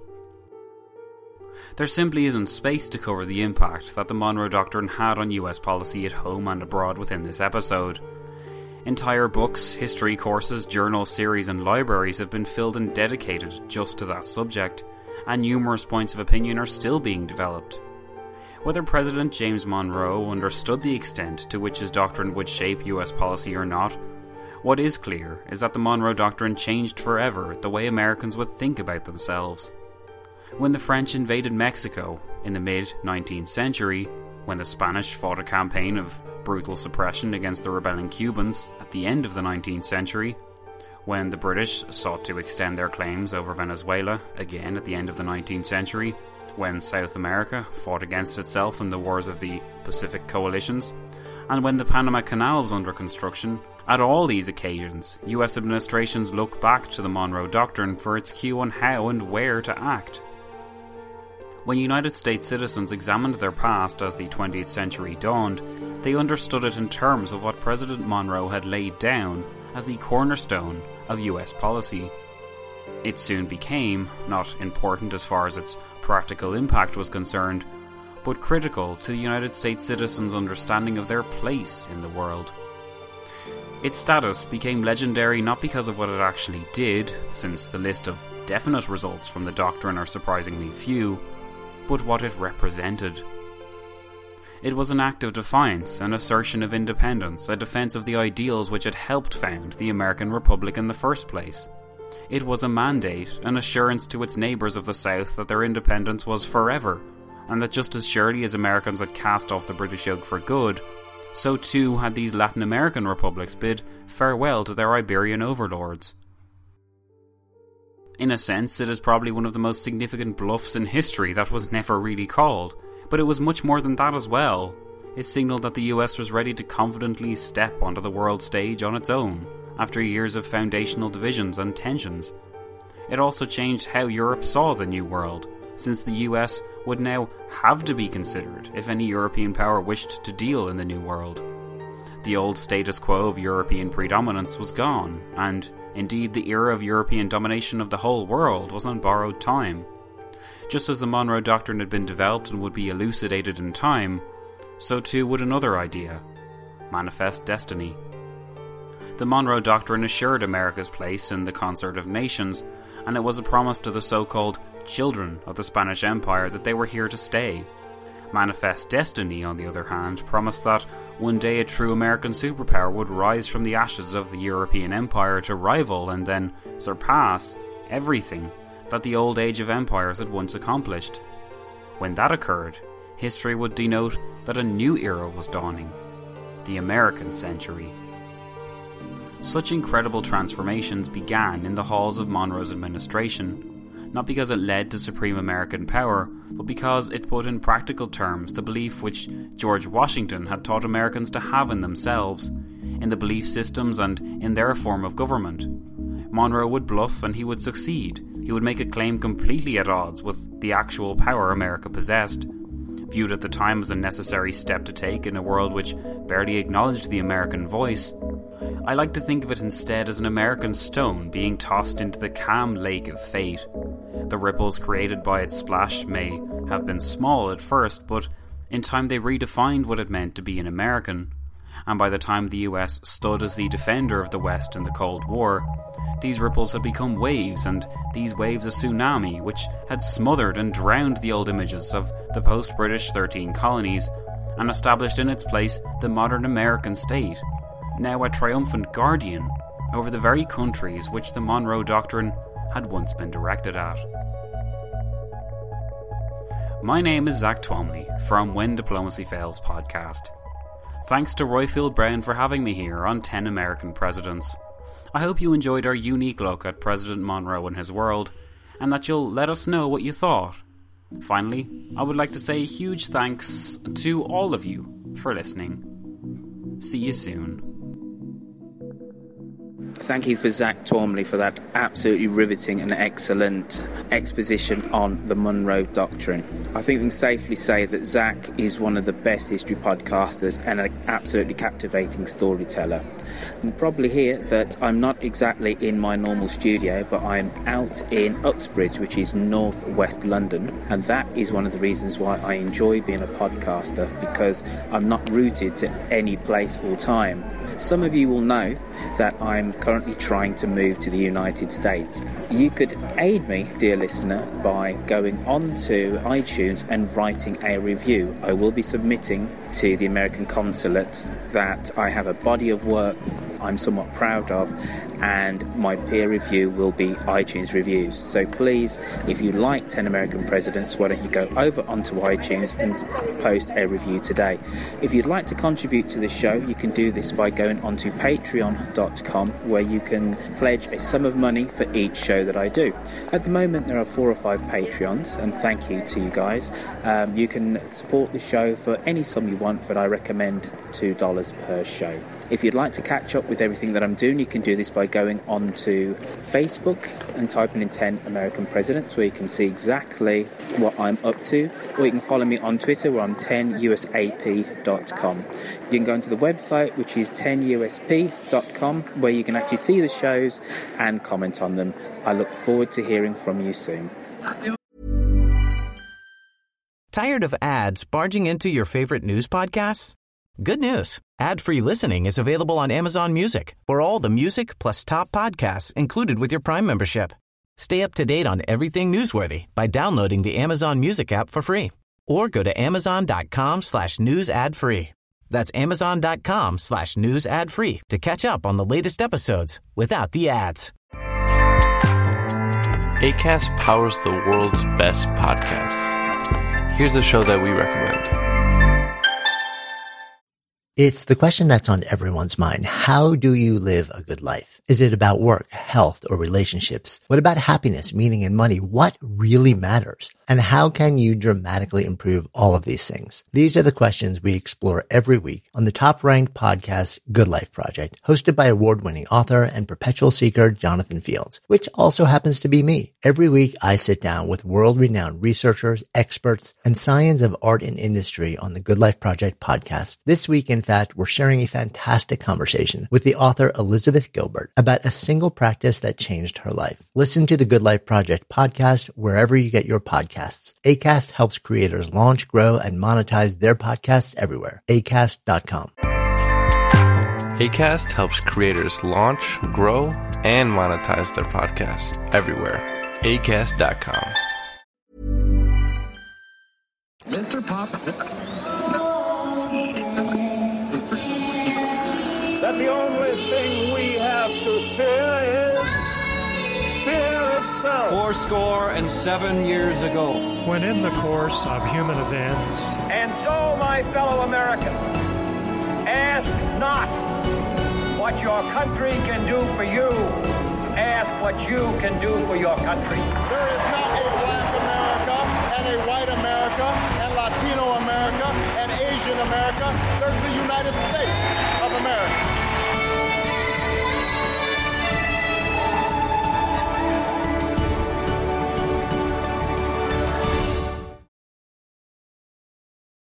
There simply isn't space to cover the impact that the Monroe Doctrine had on U S policy at home and abroad within this episode. Entire books, history courses, journal series and libraries have been filled and dedicated just to that subject, and numerous points of opinion are still being developed. Whether President James Monroe understood the extent to which his doctrine would shape U S policy or not, what is clear is that the Monroe Doctrine changed forever the way Americans would think about themselves. When the French invaded Mexico in the mid-nineteenth century, when the Spanish fought a campaign of brutal suppression against the rebelling Cubans at the end of the nineteenth century, when the British sought to extend their claims over Venezuela again at the end of the nineteenth century, when South America fought against itself in the wars of the Pacific coalitions, and when the Panama Canal was under construction, at all these occasions, U S administrations look back to the Monroe Doctrine for its cue on how and where to act. When United States citizens examined their past as the twentieth century dawned, they understood it in terms of what President Monroe had laid down as the cornerstone of U S policy. It soon became, not important as far as its practical impact was concerned, but critical to the United States citizens' understanding of their place in the world. Its status became legendary not because of what it actually did, since the list of definite results from the doctrine are surprisingly few, but what it represented. It was an act of defiance, an assertion of independence, a defence of the ideals which had helped found the American Republic in the first place. It was a mandate, an assurance to its neighbours of the South that their independence was forever, and that just as surely as Americans had cast off the British yoke for good, so too had these Latin American republics bid farewell to their Iberian overlords. In a sense, it is probably one of the most significant bluffs in history that was never really called, but it was much more than that as well. It signalled that the U S was ready to confidently step onto the world stage on its own, after years of foundational divisions and tensions. It also changed how Europe saw the New World, since the U S would now have to be considered if any European power wished to deal in the New World. The old status quo of European predominance was gone, and indeed the era of European domination of the whole world was on borrowed time. Just as the Monroe Doctrine had been developed and would be elucidated in time, so too would another idea: manifest destiny. The Monroe Doctrine assured America's place in the concert of nations, and it was a promise to the so-called children of the Spanish Empire that they were here to stay. Manifest destiny, on the other hand, promised that one day a true American superpower would rise from the ashes of the European Empire to rival and then surpass everything that the old age of empires had once accomplished. When that occurred, history would denote that a new era was dawning, the American century. Such incredible transformations began in the halls of Monroe's administration, not because it led to supreme American power, but because it put in practical terms the belief which George Washington had taught Americans to have in themselves, in the belief systems and in their form of government. Monroe would bluff and he would succeed. He would make a claim completely at odds with the actual power America possessed, viewed at the time as a necessary step to take in a world which barely acknowledged the American voice. I like to think of it instead as an American stone being tossed into the calm lake of fate. The ripples created by its splash may have been small at first, but in time they redefined what it meant to be an American. And by the time the U S stood as the defender of the West in the Cold War, these ripples had become waves, and these waves a tsunami, which had smothered and drowned the old images of the post-British thirteen colonies, and established in its place the modern American state, now a triumphant guardian over the very countries which the Monroe Doctrine had once been directed at. My name is Zach Twomley from When Diplomacy Fails podcast. Thanks to Roifield Brown for having me here on ten American Presidents. I hope you enjoyed our unique look at President Monroe and his world, and that you'll let us know what you thought. Finally, I would like to say a huge thanks to all of you for listening. See you soon. Thank you for Zach Tormley for that absolutely riveting and excellent exposition on the Monroe Doctrine. I think we can safely say that Zach is one of the best history podcasters and an absolutely captivating storyteller. You can probably hear that I'm not exactly in my normal studio, but I'm out in Uxbridge, which is northwest London, and that is one of the reasons why I enjoy being a podcaster, because I'm not rooted to any place or time. Some of you will know that I'm currently trying to move to the United States. You could aid me, dear listener, by going on to iTunes and writing a review. I will be submitting to the American Consulate that I have a body of work I'm somewhat proud of, and my peer review will be iTunes reviews. So please, if you like ten American Presidents, why don't you go over onto iTunes and post a review today. If you'd like to contribute to the show, you can do this by going onto patreon dot com, where you can pledge a sum of money for each show that I do. At the moment there are four or five Patreons, and thank you to you guys. Um, you can support the show for any sum you want, but I recommend two dollars per show. If you'd like to catch up with everything that I'm doing, you can do this by going on to Facebook and typing in ten American Presidents, where you can see exactly what I'm up to. Or you can follow me on Twitter, where I'm ten U S A P dot com. You can go onto the website, which is ten U S P dot com, where you can actually see the shows and comment on them. I look forward to hearing from you soon. Tired of ads barging into your favorite news podcasts? Good news. Ad-free listening is available on Amazon Music for all the music plus top podcasts included with your Prime membership. Stay up to date on everything newsworthy by downloading the Amazon Music app for free, or go to amazon.com slash news ad free. That's amazon.com slash news ad free to catch up on the latest episodes without the ads. Acast powers the world's best podcasts. Here's a show that we recommend. It's the question that's on everyone's mind. How do you live a good life? Is it about work, health, or relationships? What about happiness, meaning, and money? What really matters? And how can you dramatically improve all of these things? These are the questions we explore every week on the top-ranked podcast, Good Life Project, hosted by award-winning author and perpetual seeker Jonathan Fields, which also happens to be me. Every week, I sit down with world-renowned researchers, experts, and scions of art and industry on the Good Life Project podcast. This week, in fact, we're sharing a fantastic conversation with the author Elizabeth Gilbert about a single practice that changed her life. Listen to the Good Life Project podcast wherever you get your podcasts. Acast helps creators launch, grow, and monetize their podcasts everywhere. acast dot com. Acast helps creators launch, grow, and monetize their podcasts everywhere. acast dot com. Mister Pop. That the only thing we have to fear is fear itself. Four score and seven years ago, when in the course of human events, and so, my fellow Americans, ask not what your country can do for you. Ask what you can do for your country. There is not a black America and a white America and Latino America and Asian America. There's the United